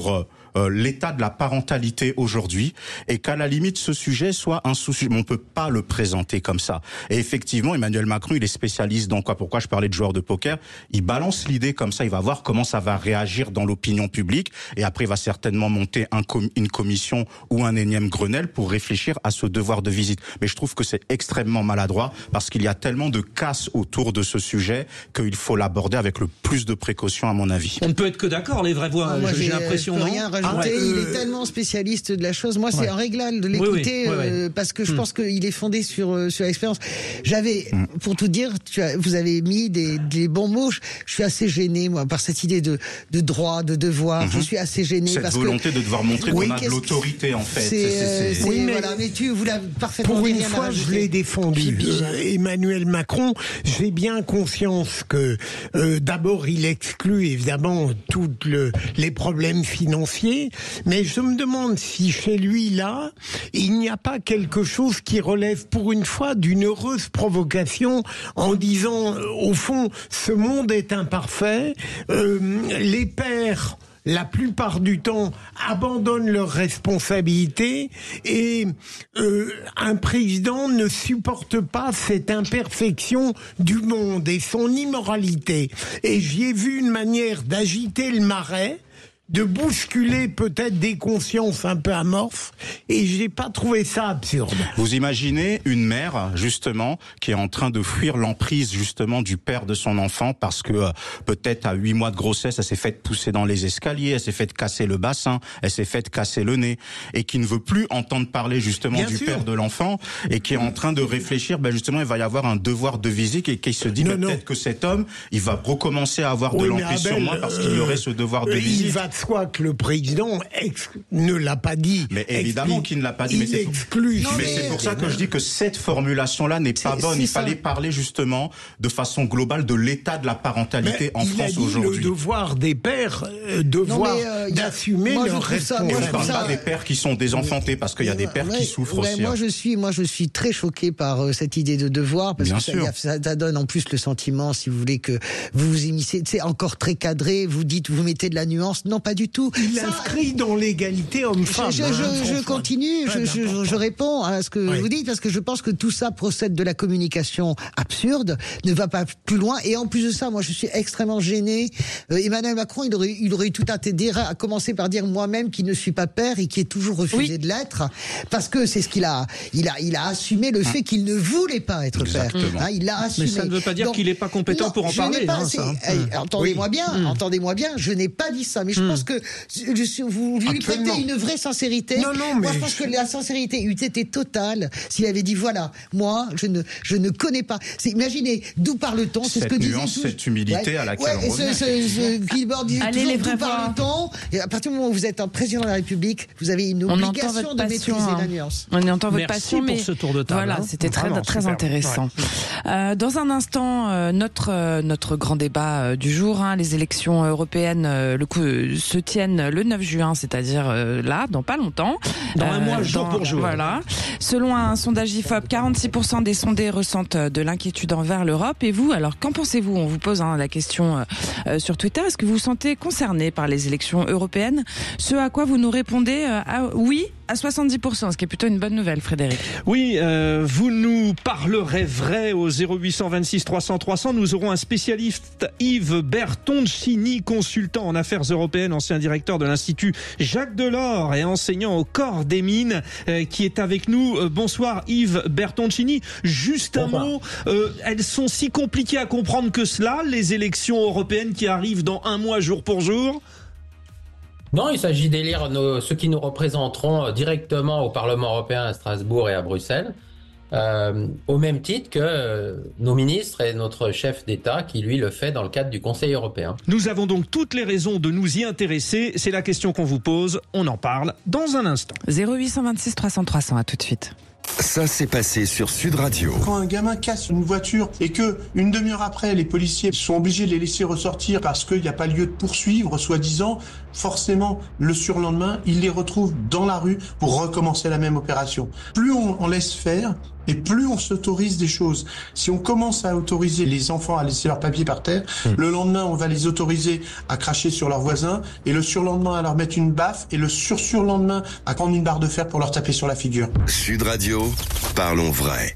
euh, l'état de la parentalité aujourd'hui et qu'à la limite ce sujet soit un sous-sujet. Mais on peut pas le présenter comme ça. Et effectivement, Emmanuel Macron, il est spécialiste dans quoi? Pourquoi je parlais de joueur de poker? Il balance l'idée comme ça, il va voir comment ça va réagir dans l'opinion publique et après il va certainement monter un com- une commission ou un énième Grenelle pour réfléchir à ce devoir de visite. Mais je trouve que c'est extrêmement maladroit parce qu'il y a tellement de casse autour de ce sujet qu'il faut l'aborder avec le plus de précaution à mon avis. On ne peut être que d'accord, les vraies voix. Moi, j'ai, j'ai j'ai l'impression, peux non rien rajouter. Ah ouais. Il est tellement spécialiste de la chose. Moi, c'est ouais. un régal de l'écouter oui, oui, ouais, ouais. Euh, parce que je hum. pense qu'il est fondé sur euh, sur l'expérience. J'avais, hum. pour tout dire, tu as, vous avez mis des, des bons mots. Je, je suis assez gêné moi par cette idée de de droit, de devoir. Hum. Je suis assez gêné cette parce volonté que, de devoir montrer oui, qu'on a de l'autorité en fait. C'est, c'est, c'est, oui, mais, voilà, mais tu vous l'avez parfaitement pour dit. Pour une fois, je l'ai défendu. Euh, Emmanuel Macron, j'ai bien conscience que euh, d'abord il exclut évidemment tous le, les problèmes financiers, mais je me demande si chez lui là, il n'y a pas quelque chose qui relève pour une fois d'une heureuse provocation en disant euh, au fond ce monde est imparfait, euh, les pères la plupart du temps, abandonnent leurs responsabilités et euh, un président ne supporte pas cette imperfection du monde et son immoralité. Et j'y ai vu une manière d'agiter le marais, de bousculer peut-être des consciences un peu amorphes, et j'ai pas trouvé ça absurde. Vous imaginez une mère, justement, qui est en train de fuir l'emprise, justement, du père de son enfant, parce que, euh, peut-être à huit mois de grossesse, elle s'est faite pousser dans les escaliers, elle s'est faite casser le bassin, elle s'est faite casser le nez, et qui ne veut plus entendre parler, justement, Bien du sûr. père de l'enfant, et qui est en train de réfléchir, ben, justement, il va y avoir un devoir de visite, et qui se dit, non, ben, non. peut-être que cet homme, il va recommencer à avoir oui, de l'emprise sur moi, parce qu'il y aurait ce devoir de visite. Il va soit que le président ex- ne l'a pas dit. Mais évidemment explique, qu'il ne l'a pas dit. Mais c'est, exclut. Non, mais, mais c'est pour ça que je dis que cette formulation-là n'est pas bonne. Il ça. fallait parler justement de façon globale de l'état de la parentalité mais en France aujourd'hui. Le devoir des pères, euh, devoir non, euh, d'assumer leur responsabilité. Je ne parle pas des pères qui sont désenfantés, parce qu'il y a des pères ouais, qui souffrent ouais, aussi. Moi, je suis, moi, je suis très choqué par euh, cette idée de devoir, parce Bien que ça, ça, ça donne en plus le sentiment, si vous voulez, que vous vous immiscez. C'est encore très cadré. Vous dites, vous mettez de la nuance. Non, pas du tout. Il ça, inscrit dans l'égalité homme-femme. Je, je, je, je continue, je, je, je réponds à ce que oui. vous dites, parce que je pense que tout ça procède de la communication absurde, ne va pas plus loin. Et en plus de ça, moi, je suis extrêmement gêné. Euh, Emmanuel Macron, il aurait, il aurait eu tout intérêt à commencer par dire moi-même qui ne suis pas père et qui ai toujours refusé oui. de l'être, parce que c'est ce qu'il a, il a, il a assumé le fait qu'il ne voulait pas être Exactement. père. Hein, il l'a assumé. Mais ça ne veut pas dire Donc, qu'il n'est pas compétent non, pour en parler. Pas, hein, ça. Hey, entendez-moi oui. bien, mmh. entendez-moi bien. Je n'ai pas dit ça, mais je mmh. pense que je suis, vous, vous lui prêtez une vraie sincérité. Non, non, mais moi, je pense je... que la sincérité eût été totale s'il avait dit voilà, moi, je ne, je ne connais pas. C'est, imaginez, d'où parle-t-on? C'est cette ce que disait nuance, cette humilité ouais, à laquelle ouais, on revient. Ce, ce, ce, Gilbert disait Allez, toujours d'où parle-t-on? Et à partir du moment où vous êtes un président de la République, vous avez une obligation de maîtriser hein. la nuance. On entend votre Merci passion, pour mais ce tour de table. Voilà, hein. c'était très, Vraiment, très super. intéressant. Ouais. Euh, dans un instant, euh, notre euh, notre grand débat euh, du jour, hein, les élections européennes, euh, le coup euh, se tiennent le neuf juin, c'est-à-dire euh, là, dans pas longtemps. Dans euh, un mois, dans, jour pour jour. Voilà. Selon un sondage I F O P, quarante-six pour cent des sondés ressentent de l'inquiétude envers l'Europe. Et vous, alors qu'en pensez-vous? On vous pose hein, la question euh, sur Twitter. Est-ce que vous vous sentez concerné par les élections européennes? Ce à quoi vous nous répondez euh, à oui à soixante-dix pour cent, ce qui est plutôt une bonne nouvelle, Frédéric. Oui, euh, vous nous parlerez vrai au zéro huit cent vingt-six trois cents trois cents. Nous aurons un spécialiste, Yves Bertoncini, consultant en affaires européennes, ancien directeur de l'Institut Jacques Delors et enseignant au corps des mines, euh, qui est avec nous. Euh, bonsoir Yves Bertoncini. Juste un Bonsoir. mot, euh, elles sont si compliquées à comprendre que cela, les élections européennes qui arrivent dans un mois jour pour jour? Non, il s'agit d'élire nos, ceux qui nous représenteront directement au Parlement européen à Strasbourg et à Bruxelles, euh, au même titre que euh, nos ministres et notre chef d'État qui, lui, le fait dans le cadre du Conseil européen. Nous avons donc toutes les raisons de nous y intéresser. C'est la question qu'on vous pose. On en parle dans un instant. zéro huit cent vingt-six trois cents trois cents, à tout de suite. Ça s'est passé sur Sud Radio. Quand un gamin casse une voiture et que une demi-heure après, les policiers sont obligés de les laisser ressortir parce qu'il n'y a pas lieu de poursuivre, soi-disant, forcément, le surlendemain, ils les retrouvent dans la rue pour recommencer la même opération. Plus on, on laisse faire, et plus on s'autorise des choses. Si on commence à autoriser les enfants à laisser leurs papiers par terre, mmh. le lendemain, on va les autoriser à cracher sur leurs voisins, et le surlendemain, à leur mettre une baffe, et le sur-surlendemain, à prendre une barre de fer pour leur taper sur la figure. Sud Radio, parlons vrai.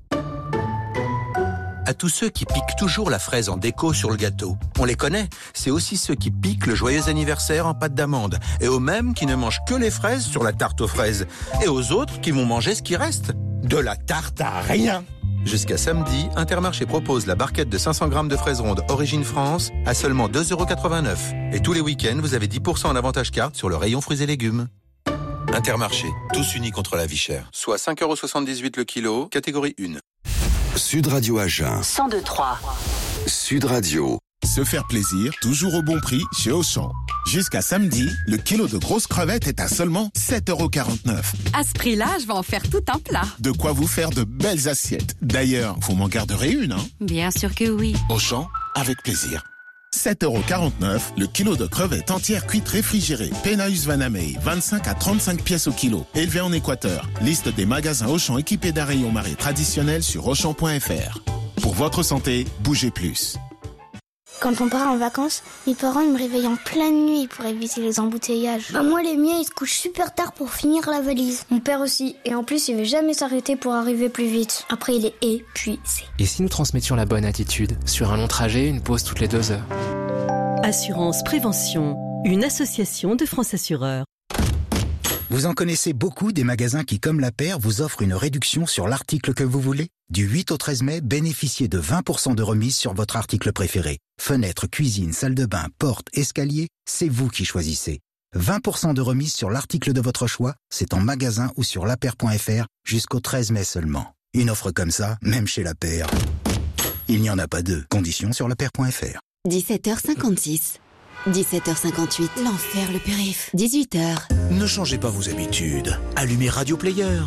À tous ceux qui piquent toujours la fraise en déco sur le gâteau. On les connaît, c'est aussi ceux qui piquent le joyeux anniversaire en pâte d'amande. Et aux mêmes qui ne mangent que les fraises sur la tarte aux fraises. Et aux autres qui vont manger ce qui reste. De la tarte à rien. Jusqu'à samedi, Intermarché propose la barquette de cinq cents grammes de fraises rondes Origine France à seulement deux euros quatre-vingt-neuf. Et tous les week-ends, vous avez dix pour cent en avantage carte sur le rayon fruits et légumes. Intermarché, tous unis contre la vie chère. Soit cinq euros soixante-dix-huit le kilo, catégorie un. Sud Radio Agen. cent deux trois. Sud Radio. Se faire plaisir, toujours au bon prix chez Auchan. Jusqu'à samedi, le kilo de grosses crevettes est à seulement sept euros quarante-neuf. À ce prix-là, je vais en faire tout un plat. De quoi vous faire de belles assiettes. D'ailleurs, vous m'en garderez une, hein? Bien sûr que oui. Auchan, avec plaisir. sept euros quarante-neuf, le kilo de crevettes entières cuites réfrigérées. Penaeus Van Amey, vingt-cinq à trente-cinq pièces au kilo. Élevé en Équateur. Liste des magasins Auchan équipés d'un rayon marée traditionnel sur auchan point f r. Pour votre santé, bougez plus. Quand on part en vacances, mes parents ils me réveillent en pleine nuit pour éviter les embouteillages. Bah moi les miens ils se couchent super tard pour finir la valise. Mon père aussi, et en plus il veut jamais s'arrêter pour arriver plus vite. Après il est épuisé. Et si nous transmettions la bonne attitude? Sur un long trajet, une pause toutes les deux heures. Assurance Prévention, une association de France Assureurs. Vous en connaissez beaucoup des magasins qui, comme La Paire, vous offrent une réduction sur l'article que vous voulez? Du huit au treize mai, bénéficiez de vingt pour cent de remise sur votre article préféré. Fenêtre, cuisine, salle de bain, porte, escalier, c'est vous qui choisissez. vingt pour cent de remise sur l'article de votre choix, c'est en magasin ou sur lapaire point f r jusqu'au treize mai seulement. Une offre comme ça, même chez La Paire, il n'y en a pas deux. Conditions sur lapaire point f r. dix-sept heures cinquante-six. dix-sept heures cinquante-huit. L'enfer, le périph. dix-huit heures. Ne changez pas vos habitudes. Allumez Radio Player.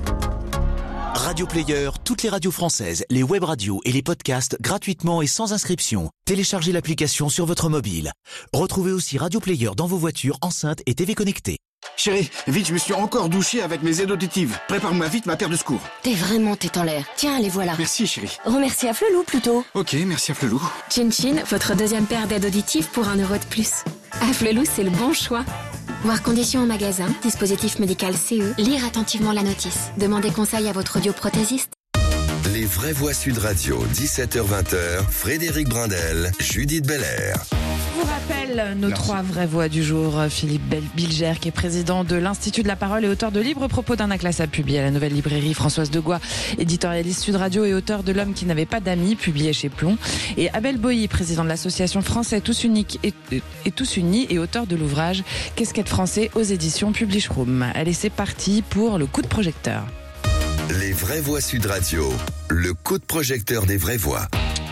Radio Player, toutes les radios françaises, les web radios et les podcasts gratuitement et sans inscription. Téléchargez l'application sur votre mobile. Retrouvez aussi Radio Player dans vos voitures, enceintes et T V connectées. Chérie, vite, je me suis encore douché avec mes aides auditives. Prépare-moi vite ma paire de secours. T'es vraiment tête en l'air. Tiens, les voilà. Merci, chérie. Remercie à Flelou plutôt. Ok, merci à Flelou. Chin Chin, votre deuxième paire d'aides auditives pour un euro de plus. À Flelou, c'est le bon choix. Voir conditions en magasin, dispositif médical C E, lire attentivement la notice. Demandez conseil à votre audioprothésiste. Les vraies voix Sud Radio, dix-sept heures vingt, Frédéric Brindel, Judith Belair. Je vous rappelle nos Merci. trois vraies voix du jour. Philippe Bilger, qui est président de l'Institut de la Parole et auteur de Libre Propos d'un inclassable, publié à la Nouvelle Librairie. Françoise Degois, éditorialiste Sud Radio et auteur de L'homme qui n'avait pas d'amis, publié chez Plomb. Et Abel Boilly, président de l'association Français Tous Uniques et, et Tous Unis et auteur de l'ouvrage Qu'est-ce qu'être français aux éditions Publish Room. Allez, c'est parti pour le coup de projecteur. Les vraies voix Sud Radio, le coup de projecteur des vraies voix.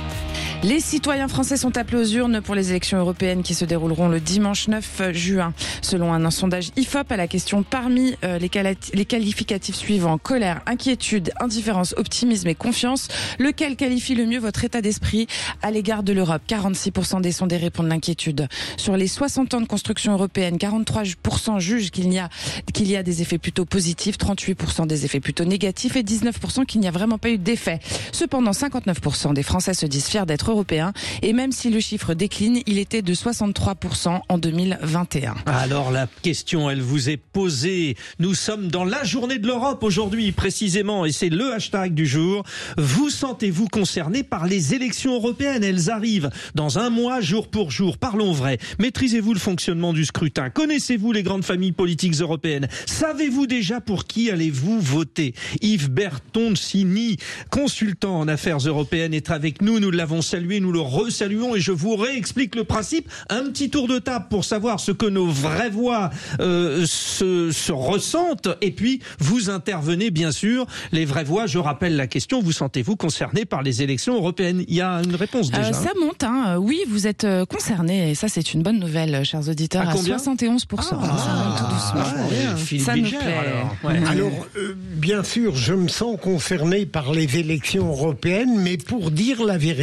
Les citoyens français sont appelés aux urnes pour les élections européennes qui se dérouleront le dimanche neuf juin. Selon un sondage I F O P, à la question parmi euh, les, quali- les qualificatifs suivants, colère, inquiétude, indifférence, optimisme et confiance, lequel qualifie le mieux votre état d'esprit à l'égard de l'Europe? quarante-six pour cent des sondés répondent l'inquiétude. Sur les soixante ans de construction européenne, quarante-trois pour cent jugent qu'il y a, qu'il y a des effets plutôt positifs, trente-huit pour cent des effets plutôt négatifs et dix-neuf pour cent qu'il n'y a vraiment pas eu d'effet. Cependant, cinquante-neuf pour cent des Français se disent fiers d'être européen, et même si le chiffre décline, il était de soixante-trois pour cent en deux mille vingt et un. Alors la question, elle vous est posée. Nous sommes dans la journée de l'Europe aujourd'hui précisément, et c'est le hashtag du jour. Vous sentez-vous concerné par les élections européennes? Elles arrivent dans un mois, jour pour jour. Parlons vrai. Maîtrisez-vous le fonctionnement du scrutin? Connaissez-vous les grandes familles politiques européennes? Savez-vous déjà pour qui allez-vous voter? Yves Bertoncini, consultant en affaires européennes, est avec nous. Nous l'avons salué. Nous le resaluons et je vous réexplique le principe. Un petit tour de table pour savoir ce que nos vraies voix euh, se, se ressentent, et puis vous intervenez bien sûr. Les vraies voix, je rappelle la question, vous sentez-vous concerné par les élections européennes? Il y a une réponse déjà. Euh, ça monte, hein. Oui, vous êtes concerné et ça c'est une bonne nouvelle, chers auditeurs, à, à soixante et onze pour cent. Ah, ça monte tout doucement. Ouais, ça nous plaît. Alors, ouais. alors euh, bien sûr, je me sens concerné par les élections européennes, mais pour dire la vérité,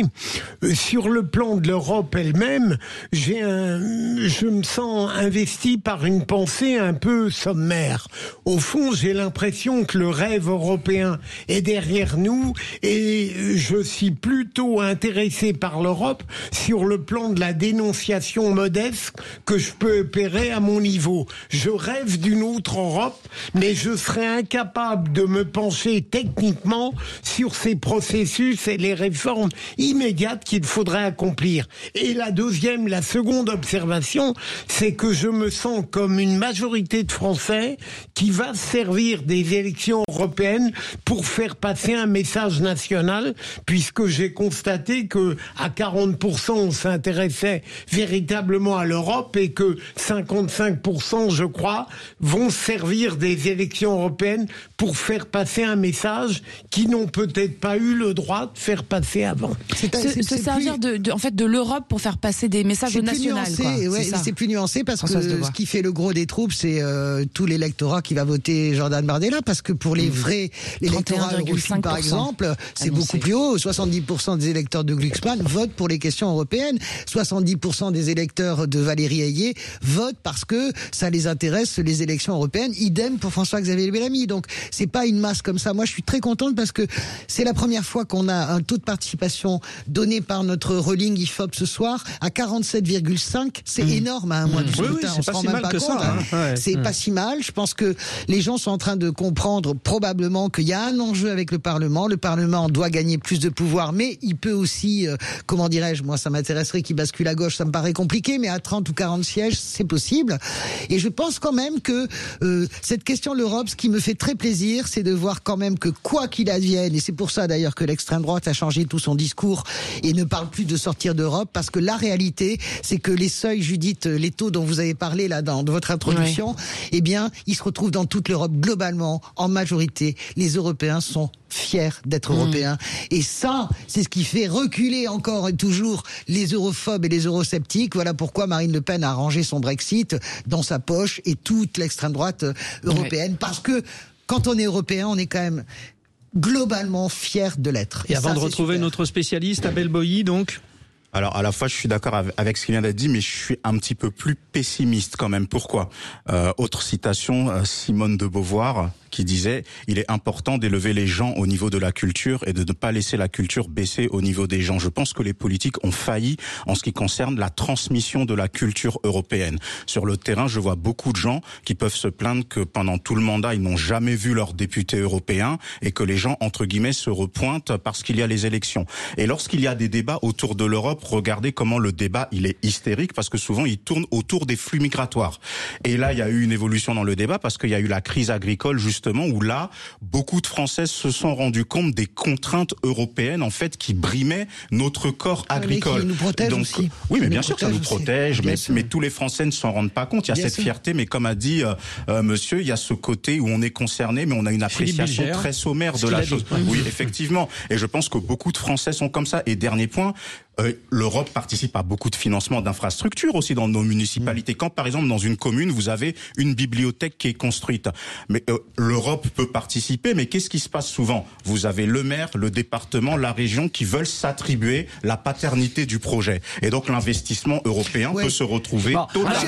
sur le plan de l'Europe elle-même, j'ai un, je me sens investi par une pensée un peu sommaire. Au fond, j'ai l'impression que le rêve européen est derrière nous et je suis plutôt intéressé par l'Europe sur le plan de la dénonciation modeste que je peux opérer à mon niveau. Je rêve d'une autre Europe, mais je serais incapable de me pencher techniquement sur ces processus et les réformes immédiates qu'il faudrait accomplir. Et la deuxième, la seconde observation, c'est que je me sens comme une majorité de Français qui va servir des élections européennes pour faire passer un message national, puisque j'ai constaté que à quarante pour cent on s'intéressait véritablement à l'Europe et que cinquante-cinq pour cent, je crois, vont servir des élections européennes pour faire passer un message qu'ils n'ont peut-être pas eu le droit de faire passer avant. C'est, c'est, se servir plus... de, de, en fait, de l'Europe pour faire passer des messages c'est au national. Nuancé, quoi. Ouais, c'est, c'est plus nuancé parce que ce qui fait le gros des troupes, c'est euh, tout l'électorat qui va voter Jordan Bardella, parce que pour les vrais l'électorat europhile, par exemple, c'est annoncé. Beaucoup plus haut. soixante-dix pour cent des électeurs de Glucksmann votent pour les questions européennes. soixante-dix pour cent des électeurs de Valérie Hayé votent parce que ça les intéresse, les élections européennes. Idem pour François-Xavier Bellamy. Donc, c'est pas une masse comme ça. Moi, je suis très contente parce que c'est la première fois qu'on a un taux de participation donné par notre Rolling I F O P ce soir à quarante-sept virgule cinq. C'est mmh. énorme à un mois mmh. du scrutin. Oui, oui, on se rend si même pas compte. Ça, hein. Ouais. C'est mmh. pas si mal. Je pense que les gens sont en train de comprendre probablement qu'il y a un enjeu avec le Parlement. Le Parlement doit gagner plus de pouvoir, mais il peut aussi, euh, comment dirais-je, moi ça m'intéresserait qu'il bascule à gauche, ça me paraît compliqué, mais à trente ou quarante sièges, c'est possible. Et je pense quand même que euh, cette question de l'Europe, ce qui me fait très plaisir, c'est de voir quand même que quoi qu'il advienne, et c'est pour ça d'ailleurs que l'extrême droite a changé tout son discours et ne parle plus de sortir d'Europe, parce que la réalité, c'est que les seuils, Judith, les taux dont vous avez parlé là dans votre introduction, oui. eh bien, ils se retrouvent dans toute l'Europe globalement, en majorité. Les Européens sont fiers d'être mmh. européens. Et ça, c'est ce qui fait reculer encore et toujours les europhobes et les eurosceptiques. Voilà pourquoi Marine Le Pen a rangé son Brexit dans sa poche et toute l'extrême droite européenne. Ouais. Parce que quand on est européen, on est quand même globalement fiers de l'être. Et, et avant ça, de retrouver super. Notre spécialiste, Abel Boilly, donc. Alors à la fois je suis d'accord avec ce qui vient d'être dit, mais je suis un petit peu plus pessimiste quand même. Pourquoi ? euh, Autre citation, euh, Simone de Beauvoir qui disait « Il est important d'élever les gens au niveau de la culture et de ne pas laisser la culture baisser au niveau des gens ». Je pense que les politiques ont failli en ce qui concerne la transmission de la culture européenne. Sur le terrain, je vois beaucoup de gens qui peuvent se plaindre que pendant tout le mandat, ils n'ont jamais vu leurs députés européens et que les gens, entre guillemets, se repointent parce qu'il y a les élections. Et lorsqu'il y a des débats autour de l'Europe, regardez comment le débat, il est hystérique parce que souvent, il tourne autour des flux migratoires. Et là, il y a eu une évolution dans le débat parce qu'il y a eu la crise agricole, justement, où là, beaucoup de Français se sont rendus compte des contraintes européennes, en fait, qui brimaient notre corps agricole. Mais qui nous protègent Donc, aussi. Oui, mais nous bien sûr, ça nous protège, mais, mais tous les Français ne s'en rendent pas compte. Il y a bien cette sûr. fierté, mais comme a dit euh, euh, monsieur, il y a ce côté où on est concerné, mais on a une appréciation très sommaire de la chose. Oui, effectivement. Et je pense que beaucoup de Français sont comme ça. Et dernier point, Euh, l'Europe participe à beaucoup de financements d'infrastructures aussi dans nos municipalités. Quand, par exemple, dans une commune, vous avez une bibliothèque qui est construite, mais euh, l'Europe peut participer, mais qu'est-ce qui se passe souvent ? Vous avez le maire, le département, la région qui veulent s'attribuer la paternité du projet. Et donc, l'investissement européen ouais. peut se retrouver bon. totalement...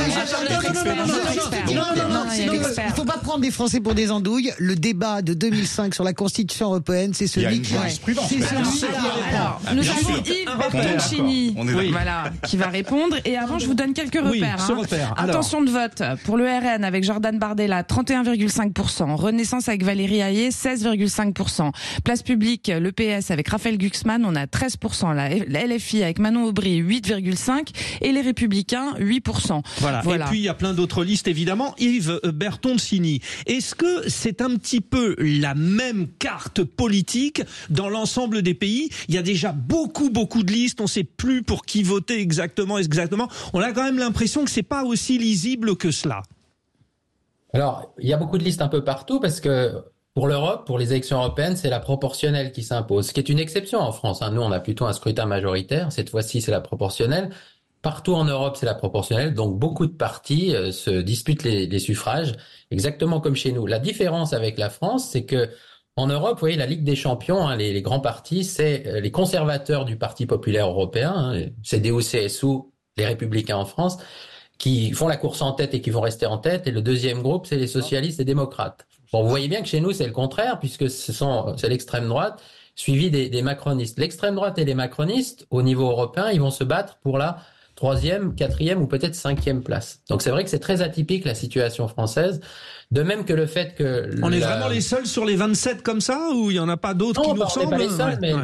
Il ne faut pas prendre des Français pour des andouilles. Le débat de deux mille cinq sur la Constitution européenne, c'est celui qui... C'est celui Alors, nous avons Yves Bertoncini, oui. voilà, qui va répondre. Et avant, je vous donne quelques repères. Oui, hein. repère. Intention de vote pour le R N avec Jordan Bardella, trente et un virgule cinq pour cent. Renaissance avec Valérie Hayé, seize virgule cinq pour cent. Place publique, le P S avec Raphaël Glucksmann, on a treize pour cent. La L F I avec Manon Aubry, huit virgule cinq pour cent. Et les Républicains, huit pour cent. Voilà. voilà. Et puis, il y a plein d'autres listes, évidemment. Yves Bertoncini, est-ce que c'est un petit peu la même carte politique dans l'ensemble des pays ? Il y a déjà beaucoup, beaucoup de listes. On ne sait plus pour qui voter exactement, exactement. On a quand même l'impression que c'est pas aussi lisible que cela. Alors, il y a beaucoup de listes un peu partout parce que pour l'Europe, pour les élections européennes, c'est la proportionnelle qui s'impose, ce qui est une exception en France. Nous, on a plutôt un scrutin majoritaire. Cette fois-ci, c'est la proportionnelle. Partout en Europe, c'est la proportionnelle. Donc, beaucoup de partis euh, se disputent les, les suffrages, exactement comme chez nous. La différence avec la France, c'est que en Europe, vous voyez, la Ligue des champions, hein, les, les grands partis, c'est les conservateurs du Parti populaire européen, hein, C D U, C S U, les Républicains en France, qui font la course en tête et qui vont rester en tête. Et le deuxième groupe, c'est les socialistes et démocrates. Bon, vous voyez bien que chez nous, c'est le contraire, puisque ce sont, c'est l'extrême droite, suivi des, des macronistes. L'extrême droite et les macronistes, au niveau européen, ils vont se battre pour la troisième, quatrième ou peut-être cinquième place. Donc c'est vrai que c'est très atypique la situation française. De même que le fait que... On la... est vraiment les seuls sur les vingt-sept comme ça, ou il y en a pas d'autres qui nous ressemblent? Non, on n'est pas les seuls, ouais, mais... Ouais.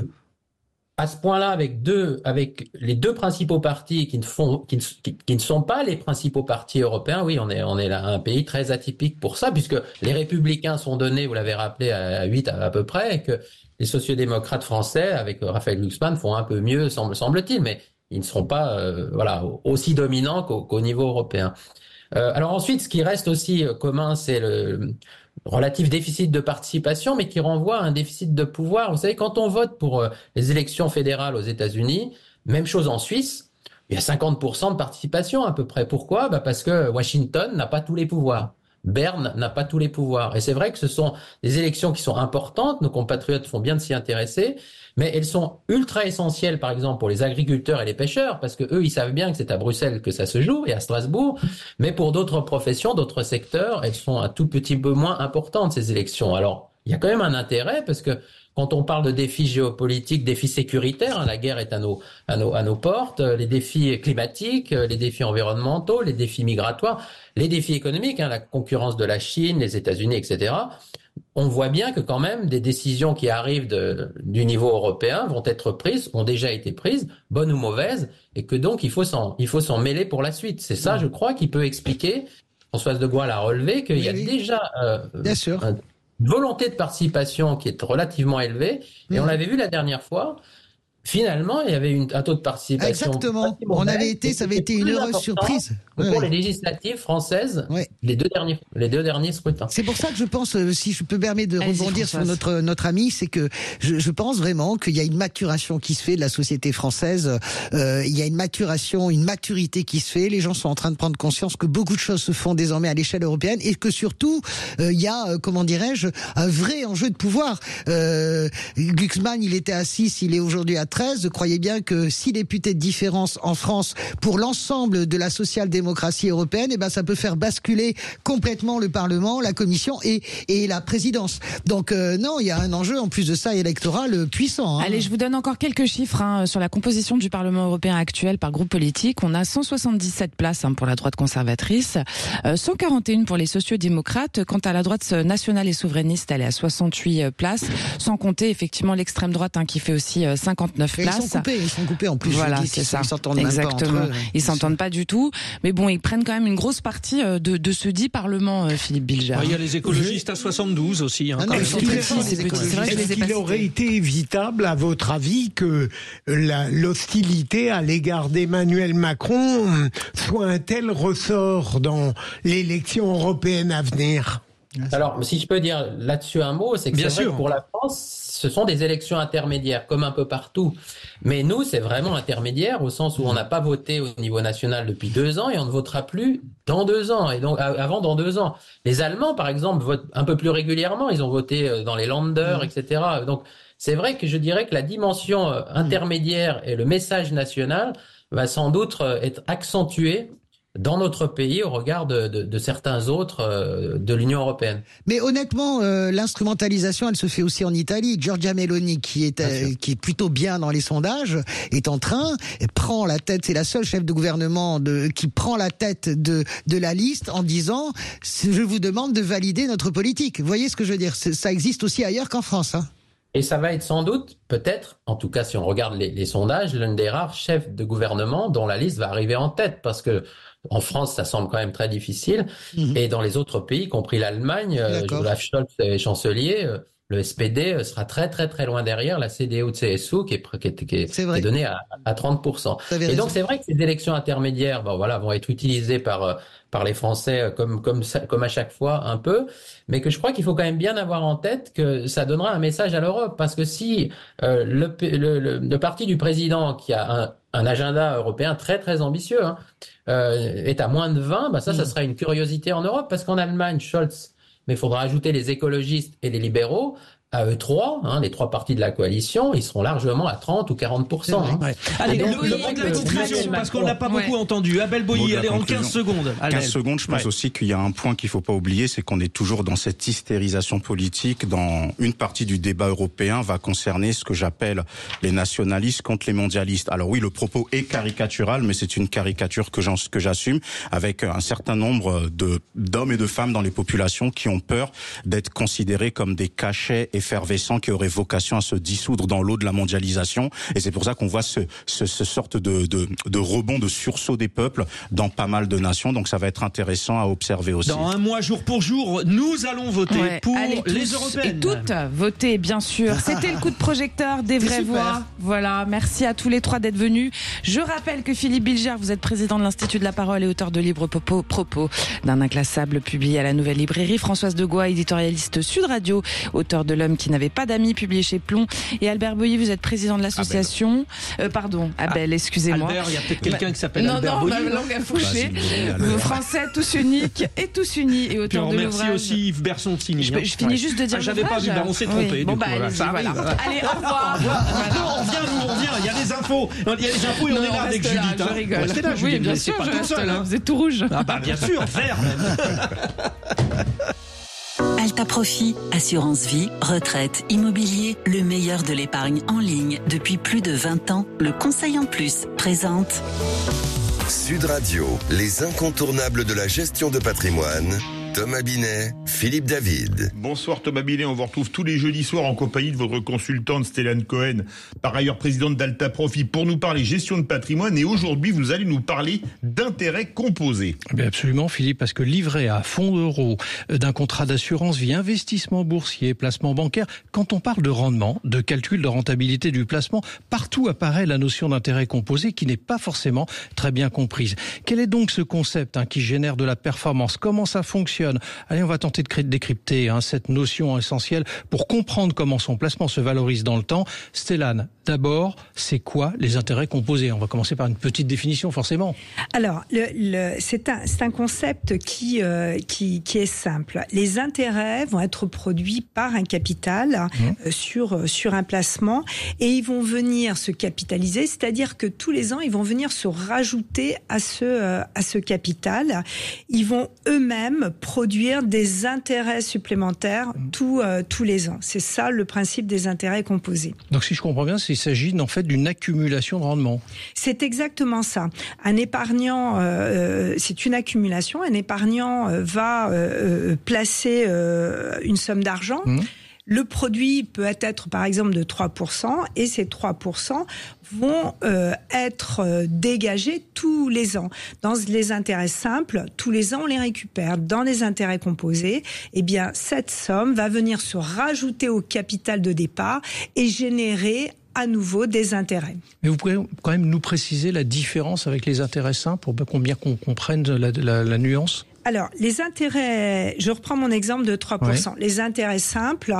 À ce point-là, avec deux, avec les deux principaux partis qui ne font, qui ne, qui, qui ne sont pas les principaux partis européens, oui, on est, on est là un pays très atypique pour ça, puisque les Républicains sont donnés, vous l'avez rappelé, à huit à, à peu près, et que les sociodémocrates français, avec Raphaël Glucksmann, font un peu mieux, semble, semble-t-il, mais ils ne seront pas, euh, voilà, aussi dominants qu'au, qu'au niveau européen. Euh, alors ensuite, ce qui reste aussi commun, c'est le relatif déficit de participation, mais qui renvoie à un déficit de pouvoir. Vous savez, quand on vote pour euh, les élections fédérales aux États-Unis, même chose en Suisse, il y a cinquante pour cent de participation à peu près. Pourquoi? Bah parce que Washington n'a pas tous les pouvoirs. Berne n'a pas tous les pouvoirs. Et c'est vrai que ce sont des élections qui sont importantes, nos compatriotes font bien de s'y intéresser, mais elles sont ultra essentielles, par exemple, pour les agriculteurs et les pêcheurs, parce que eux, ils savent bien que c'est à Bruxelles que ça se joue et à Strasbourg, mais pour d'autres professions, d'autres secteurs, elles sont un tout petit peu moins importantes, ces élections. Alors, il y a quand même un intérêt, parce que quand on parle de défis géopolitiques, défis sécuritaires, hein, la guerre est à nos, à nos, à nos portes, les défis climatiques, les défis environnementaux, les défis migratoires, les défis économiques, hein, la concurrence de la Chine, les États-Unis, et cetera. On voit bien que quand même des décisions qui arrivent de, du niveau européen vont être prises, ont déjà été prises, bonnes ou mauvaises, et que donc il faut s'en, il faut s'en mêler pour la suite. C'est ça, je crois, qui peut expliquer, Françoise de Gaulle l'a relevé, qu'il oui, y a oui. déjà euh, Bien sûr. un, une volonté de participation qui est relativement élevée, et mmh. on l'avait vu la dernière fois. Finalement, il y avait une, un taux de participation. Exactement. On avait été, ça avait été une heureuse surprise. Pour ouais, les législatives françaises, ouais. les deux derniers, les deux derniers scrutins. C'est pour ça que je pense, si je peux permettre de Allez-y, rebondir Françoise. sur notre notre ami, c'est que je, je pense vraiment qu'il y a une maturation qui se fait de la société française. Euh, il y a une maturation, une maturité qui se fait. Les gens sont en train de prendre conscience que beaucoup de choses se font désormais à l'échelle européenne et que surtout euh, il y a, euh, comment dirais-je, un vrai enjeu de pouvoir. Euh, Glucksmann, il était à six, il est aujourd'hui à treize. Croyez bien que six députés de différence en France pour l'ensemble de la social-démocratie européenne, eh ben ça peut faire basculer complètement le Parlement, la Commission et et la présidence. Donc euh, non, il y a un enjeu en plus de ça électoral puissant. Hein. Allez, je vous donne encore quelques chiffres hein, sur la composition du Parlement européen actuel par groupe politique. On a cent soixante-dix-sept places hein, pour la droite conservatrice, euh, cent quarante et une pour les sociaux-démocrates. Quant à la droite nationale et souverainiste, elle est à soixante-huit places, sans compter effectivement l'extrême droite hein, qui fait aussi euh, cinquante-neuf et places. Ils sont coupés, ils sont coupés en plus. Voilà, dis, c'est ils ça. s'entendent Exactement. même pas entre eux. Ils s'entendent pas du tout. Mais bon, ils prennent quand même une grosse partie de, de ce dit Parlement, Philippe Bilger. Il y a les écologistes à soixante-douze aussi. Hein, ah non, quand ils même. sont très forts, les écologistes. C'est vrai que je les ai Est-ce pas qu'il aurait cités. été évitable, à votre avis, que la, l'hostilité à l'égard d'Emmanuel Macron soit un tel ressort dans l'élection européenne à venir? Alors, si je peux dire là-dessus un mot, c'est que Bien c'est vrai sûr. que pour la France, ce sont des élections intermédiaires, comme un peu partout. Mais nous, c'est vraiment intermédiaire au sens où on n'a pas voté au niveau national depuis deux ans et on ne votera plus dans deux ans. Et donc, avant dans deux ans. Les Allemands, par exemple, votent un peu plus régulièrement. Ils ont voté dans les Länder, mmh. et cetera. Donc, c'est vrai que je dirais que la dimension intermédiaire et le message national va sans doute être accentué dans notre pays au regard de, de, de certains autres euh, de l'Union européenne. Mais honnêtement, euh, l'instrumentalisation, elle se fait aussi en Italie. Giorgia Meloni, qui est euh, qui est plutôt bien dans les sondages, est en train, et prend la tête. C'est la seule chef de gouvernement de qui prend la tête de de la liste en disant je vous demande de valider notre politique. Vous voyez ce que je veux dire? Ça existe aussi ailleurs qu'en France. Hein. Et ça va être sans doute, peut-être, en tout cas si on regarde les, les sondages, l'un des rares chefs de gouvernement dont la liste va arriver en tête, parce que en France, ça semble quand même très difficile, mmh. et dans les autres pays, y compris l'Allemagne, euh, Olaf Scholz est chancelier, euh, le S P D sera très très très loin derrière la C D U, C S U qui est, qui est, qui est, qui est donnée à, à trente pour cent. Et raison. Donc c'est vrai que ces élections intermédiaires, bon voilà, vont être utilisées par par les Français comme comme comme à chaque fois un peu, mais que je crois qu'il faut quand même bien avoir en tête que ça donnera un message à l'Europe, parce que si euh, le, le, le le parti du président qui a un un agenda européen très très ambitieux hein, euh, est à moins de vingt, bah ça, mmh. ça sera une curiosité en Europe, parce qu'en Allemagne, Scholz, mais il faudra ajouter les écologistes et les libéraux, à eux trois, hein, les trois partis de la coalition, ils seront largement à trente ou quarante pour cent. Hein. Ouais. Allez, donc, le mot de la conclusion, parce qu'on n'a pas beaucoup ouais. entendu. Abel Boilly, allez, en quinze secondes. Allez. quinze secondes, je pense ouais. aussi qu'il y a un point qu'il ne faut pas oublier, c'est qu'on est toujours dans cette hystérisation politique. Dans une partie du débat européen va concerner ce que j'appelle les nationalistes contre les mondialistes. Alors oui, le propos est caricatural, mais c'est une caricature que, j'en, que j'assume, avec un certain nombre de, d'hommes et de femmes dans les populations qui ont peur d'être considérés comme des cachets effervescent qui aurait vocation à se dissoudre dans l'eau de la mondialisation. Et c'est pour ça qu'on voit ce, ce, ce sorte de, de, de rebond, de sursaut des peuples dans pas mal de nations. Donc ça va être intéressant à observer aussi. Dans un mois, jour pour jour, nous allons voter ouais, pour les européennes. Et toutes voter, bien sûr. C'était le coup de projecteur des vraies voix. Voilà, merci à tous les trois d'être venus. Je rappelle que Philippe Bilger, vous êtes président de l'Institut de la Parole et auteur de livres propos, propos d'un inclassable publié à la Nouvelle Librairie. Françoise Degois, éditorialiste Sud Radio, auteur de L'homme qui n'avait pas d'amis, publié chez Plomb. Et Albert Boilly, vous êtes président de l'association. Euh, pardon, Abel, ah, excusez-moi. Albert, il y a peut-être quelqu'un bah, qui s'appelle non, Albert non, Boilly. Non, non, ma langue a fauché. Bah, Français, tous uniques et tous unis. Et auteur de l'ouvrage. Merci aussi Yves Bersontini. Je, je finis ouais. juste de dire. Ah, j'avais pas vu, bah, on s'est trompé. Oui. Bon, bah, allez, ça voilà. Allez, au revoir. Non, on revient, nous, on revient. Il y a des infos. Il y a des infos et on est là avec Judith. Je rigole. Restez là, Judith. Oui, bien sûr, je reste là. Vous êtes tout rouge. Ah, bah, bien sûr, vert même. Alta Profit, assurance vie, retraite, immobilier, le meilleur de l'épargne en ligne depuis plus de vingt ans. Le Conseil en Plus présente Sud Radio, les incontournables de la gestion de patrimoine. Thomas Binet, Philippe David. Bonsoir Thomas Binet, on vous retrouve tous les jeudis soirs en compagnie de votre consultante Stéphane Cohen, par ailleurs présidente d'Alta Profit, pour nous parler gestion de patrimoine. Et aujourd'hui, vous allez nous parler d'intérêts composés. Bien absolument Philippe, parce que livret à fonds d'euros, d'un contrat d'assurance vie, investissement boursier, placement bancaire, quand on parle de rendement, de calcul de rentabilité du placement, partout apparaît la notion d'intérêt composé qui n'est pas forcément très bien comprise. Quel est donc ce concept hein, qui génère de la performance ? Comment ça fonctionne ? Allez, on va tenter de décrypter hein, cette notion essentielle pour comprendre comment son placement se valorise dans le temps. Stéphane, d'abord, c'est quoi les intérêts composés ? On va commencer par une petite définition, forcément. Alors, le, le, c'est, un, c'est un concept qui, euh, qui, qui est simple. Les intérêts vont être produits par un capital mmh. euh, sur, sur un placement et ils vont venir se capitaliser, c'est-à-dire que tous les ans, ils vont venir se rajouter à ce, euh, à ce capital. Ils vont eux-mêmes produire des intérêts supplémentaires tous, euh, tous les ans. C'est ça le principe des intérêts composés. Donc si je comprends bien, il s'agit en fait d'une accumulation de rendement. C'est exactement ça. Un épargnant, euh, c'est une accumulation. Un épargnant euh, va euh, placer euh, une somme d'argent. Mmh. Le produit peut être par exemple de trois pour cent et ces trois pour cent vont euh, être euh, dégagés tous les ans. Dans les intérêts simples, tous les ans on les récupère. Dans les intérêts composés, eh bien cette somme va venir se rajouter au capital de départ et générer à nouveau des intérêts. Mais vous pouvez quand même nous préciser la différence avec les intérêts simples pour qu'on bien qu'on comprenne la, la, la nuance ? Alors, les intérêts, je reprends mon exemple de trois pour cent. Ouais. Les intérêts simples,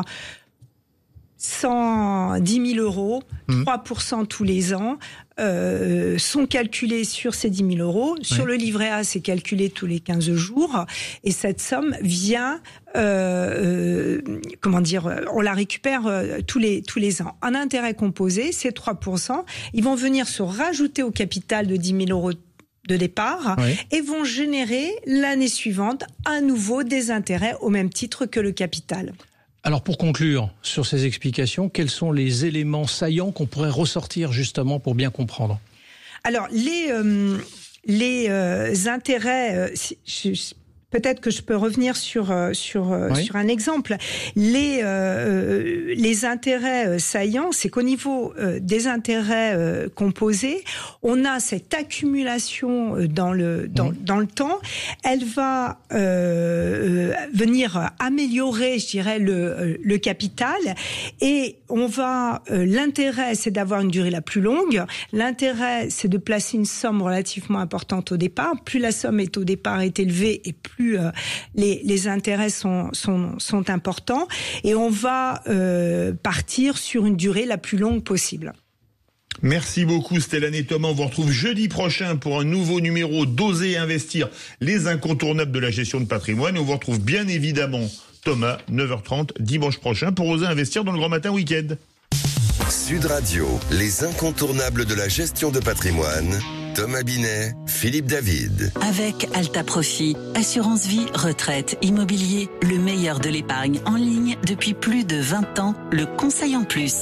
cent dix mille euros, mmh. trois pour cent tous les ans, euh, sont calculés sur ces dix mille euros. Ouais. Sur le livret A, c'est calculé tous les quinze jours. Et cette somme vient, euh, euh, comment dire, on la récupère euh, tous les, tous les ans. Un intérêt composé, c'est trois pour cent. Ils vont venir se rajouter au capital de dix mille euros de départ oui. et vont générer l'année suivante à nouveau des intérêts au même titre que le capital. Alors pour conclure sur ces explications, quels sont les éléments saillants qu'on pourrait ressortir justement pour bien comprendre ? Alors les, euh, les euh, intérêts... Euh, si, je, Peut-être que je peux revenir sur sur oui. sur un exemple. Les euh, les intérêts saillants, c'est qu'au niveau euh, des intérêts euh, composés, on a cette accumulation dans le dans mmh. dans le temps. Elle va euh, venir améliorer, je dirais, le le capital et on va euh, l'intérêt, c'est d'avoir une durée la plus longue. L'intérêt, c'est de placer une somme relativement importante au départ. Plus la somme est au départ est élevée et plus Plus, euh, les, les intérêts sont, sont, sont importants et on va euh, partir sur une durée la plus longue possible. Merci beaucoup Stéphane et Thomas. On vous retrouve jeudi prochain pour un nouveau numéro d'Oser investir, les incontournables de la gestion de patrimoine. Et on vous retrouve bien évidemment Thomas, neuf heures trente, dimanche prochain, pour oser investir dans le Grand Matin Week-end. Sud Radio, les incontournables de la gestion de patrimoine. Thomas Binet, Philippe David. Avec Alta Profit, assurance vie, retraite, immobilier, le meilleur de l'épargne en ligne depuis plus de vingt ans, le conseil en plus.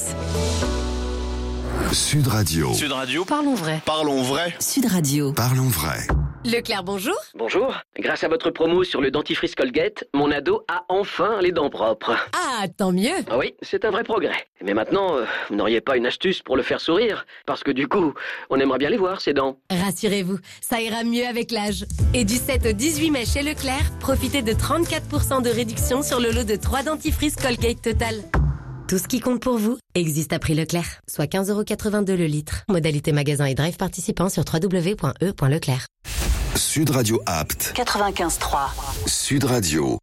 Sud Radio. Sud Radio. Parlons vrai. Parlons vrai. Sud Radio. Parlons vrai. Leclerc, bonjour. Bonjour. Grâce à votre promo sur le dentifrice Colgate, mon ado a enfin les dents propres. Ah, tant mieux. Ah oui, c'est un vrai progrès. Mais maintenant, euh, vous n'auriez pas une astuce pour le faire sourire? Parce que du coup, on aimerait bien les voir, ces dents. Rassurez-vous, ça ira mieux avec l'âge. Et du sept au dix-huit mai chez Leclerc, profitez de trente-quatre pour cent de réduction sur le lot de trois dentifrices Colgate Total. Tout ce qui compte pour vous existe à prix Leclerc, soit quinze euros quatre-vingt-deux le litre. Modalité magasin et drive participant sur w w w point e point leclerc. Sud Radio Apt. quatre-vingt-quinze trois. Sud Radio.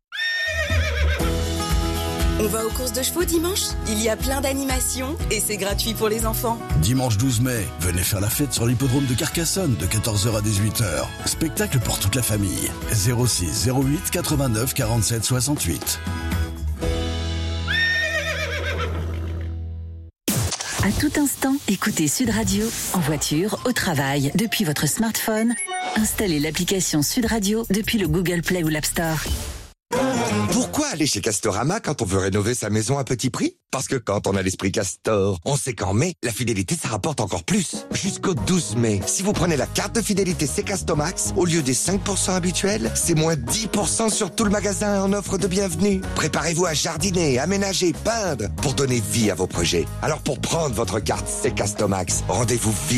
On va aux courses de chevaux dimanche? Il y a plein d'animations et c'est gratuit pour les enfants. Dimanche douze mai, venez faire la fête sur l'hippodrome de Carcassonne de quatorze heures à dix-huit heures. Spectacle pour toute la famille. zéro six zéro huit quatre-vingt-neuf quarante-sept soixante-huit. À tout instant, écoutez Sud Radio, en voiture, au travail, depuis votre smartphone. Installez l'application Sud Radio depuis le Google Play ou l'App Store. Pourquoi aller chez Castorama quand on veut rénover sa maison à petit prix? Parce que quand on a l'esprit Castor, on sait qu'en mai, la fidélité, ça rapporte encore plus. Jusqu'au douze mai, si vous prenez la carte de fidélité C Castomax, au lieu des cinq pour cent habituels, c'est moins dix pour cent sur tout le magasin en offre de bienvenue. Préparez-vous à jardiner, aménager, peindre pour donner vie à vos projets. Alors pour prendre votre carte C Castomax, rendez-vous vite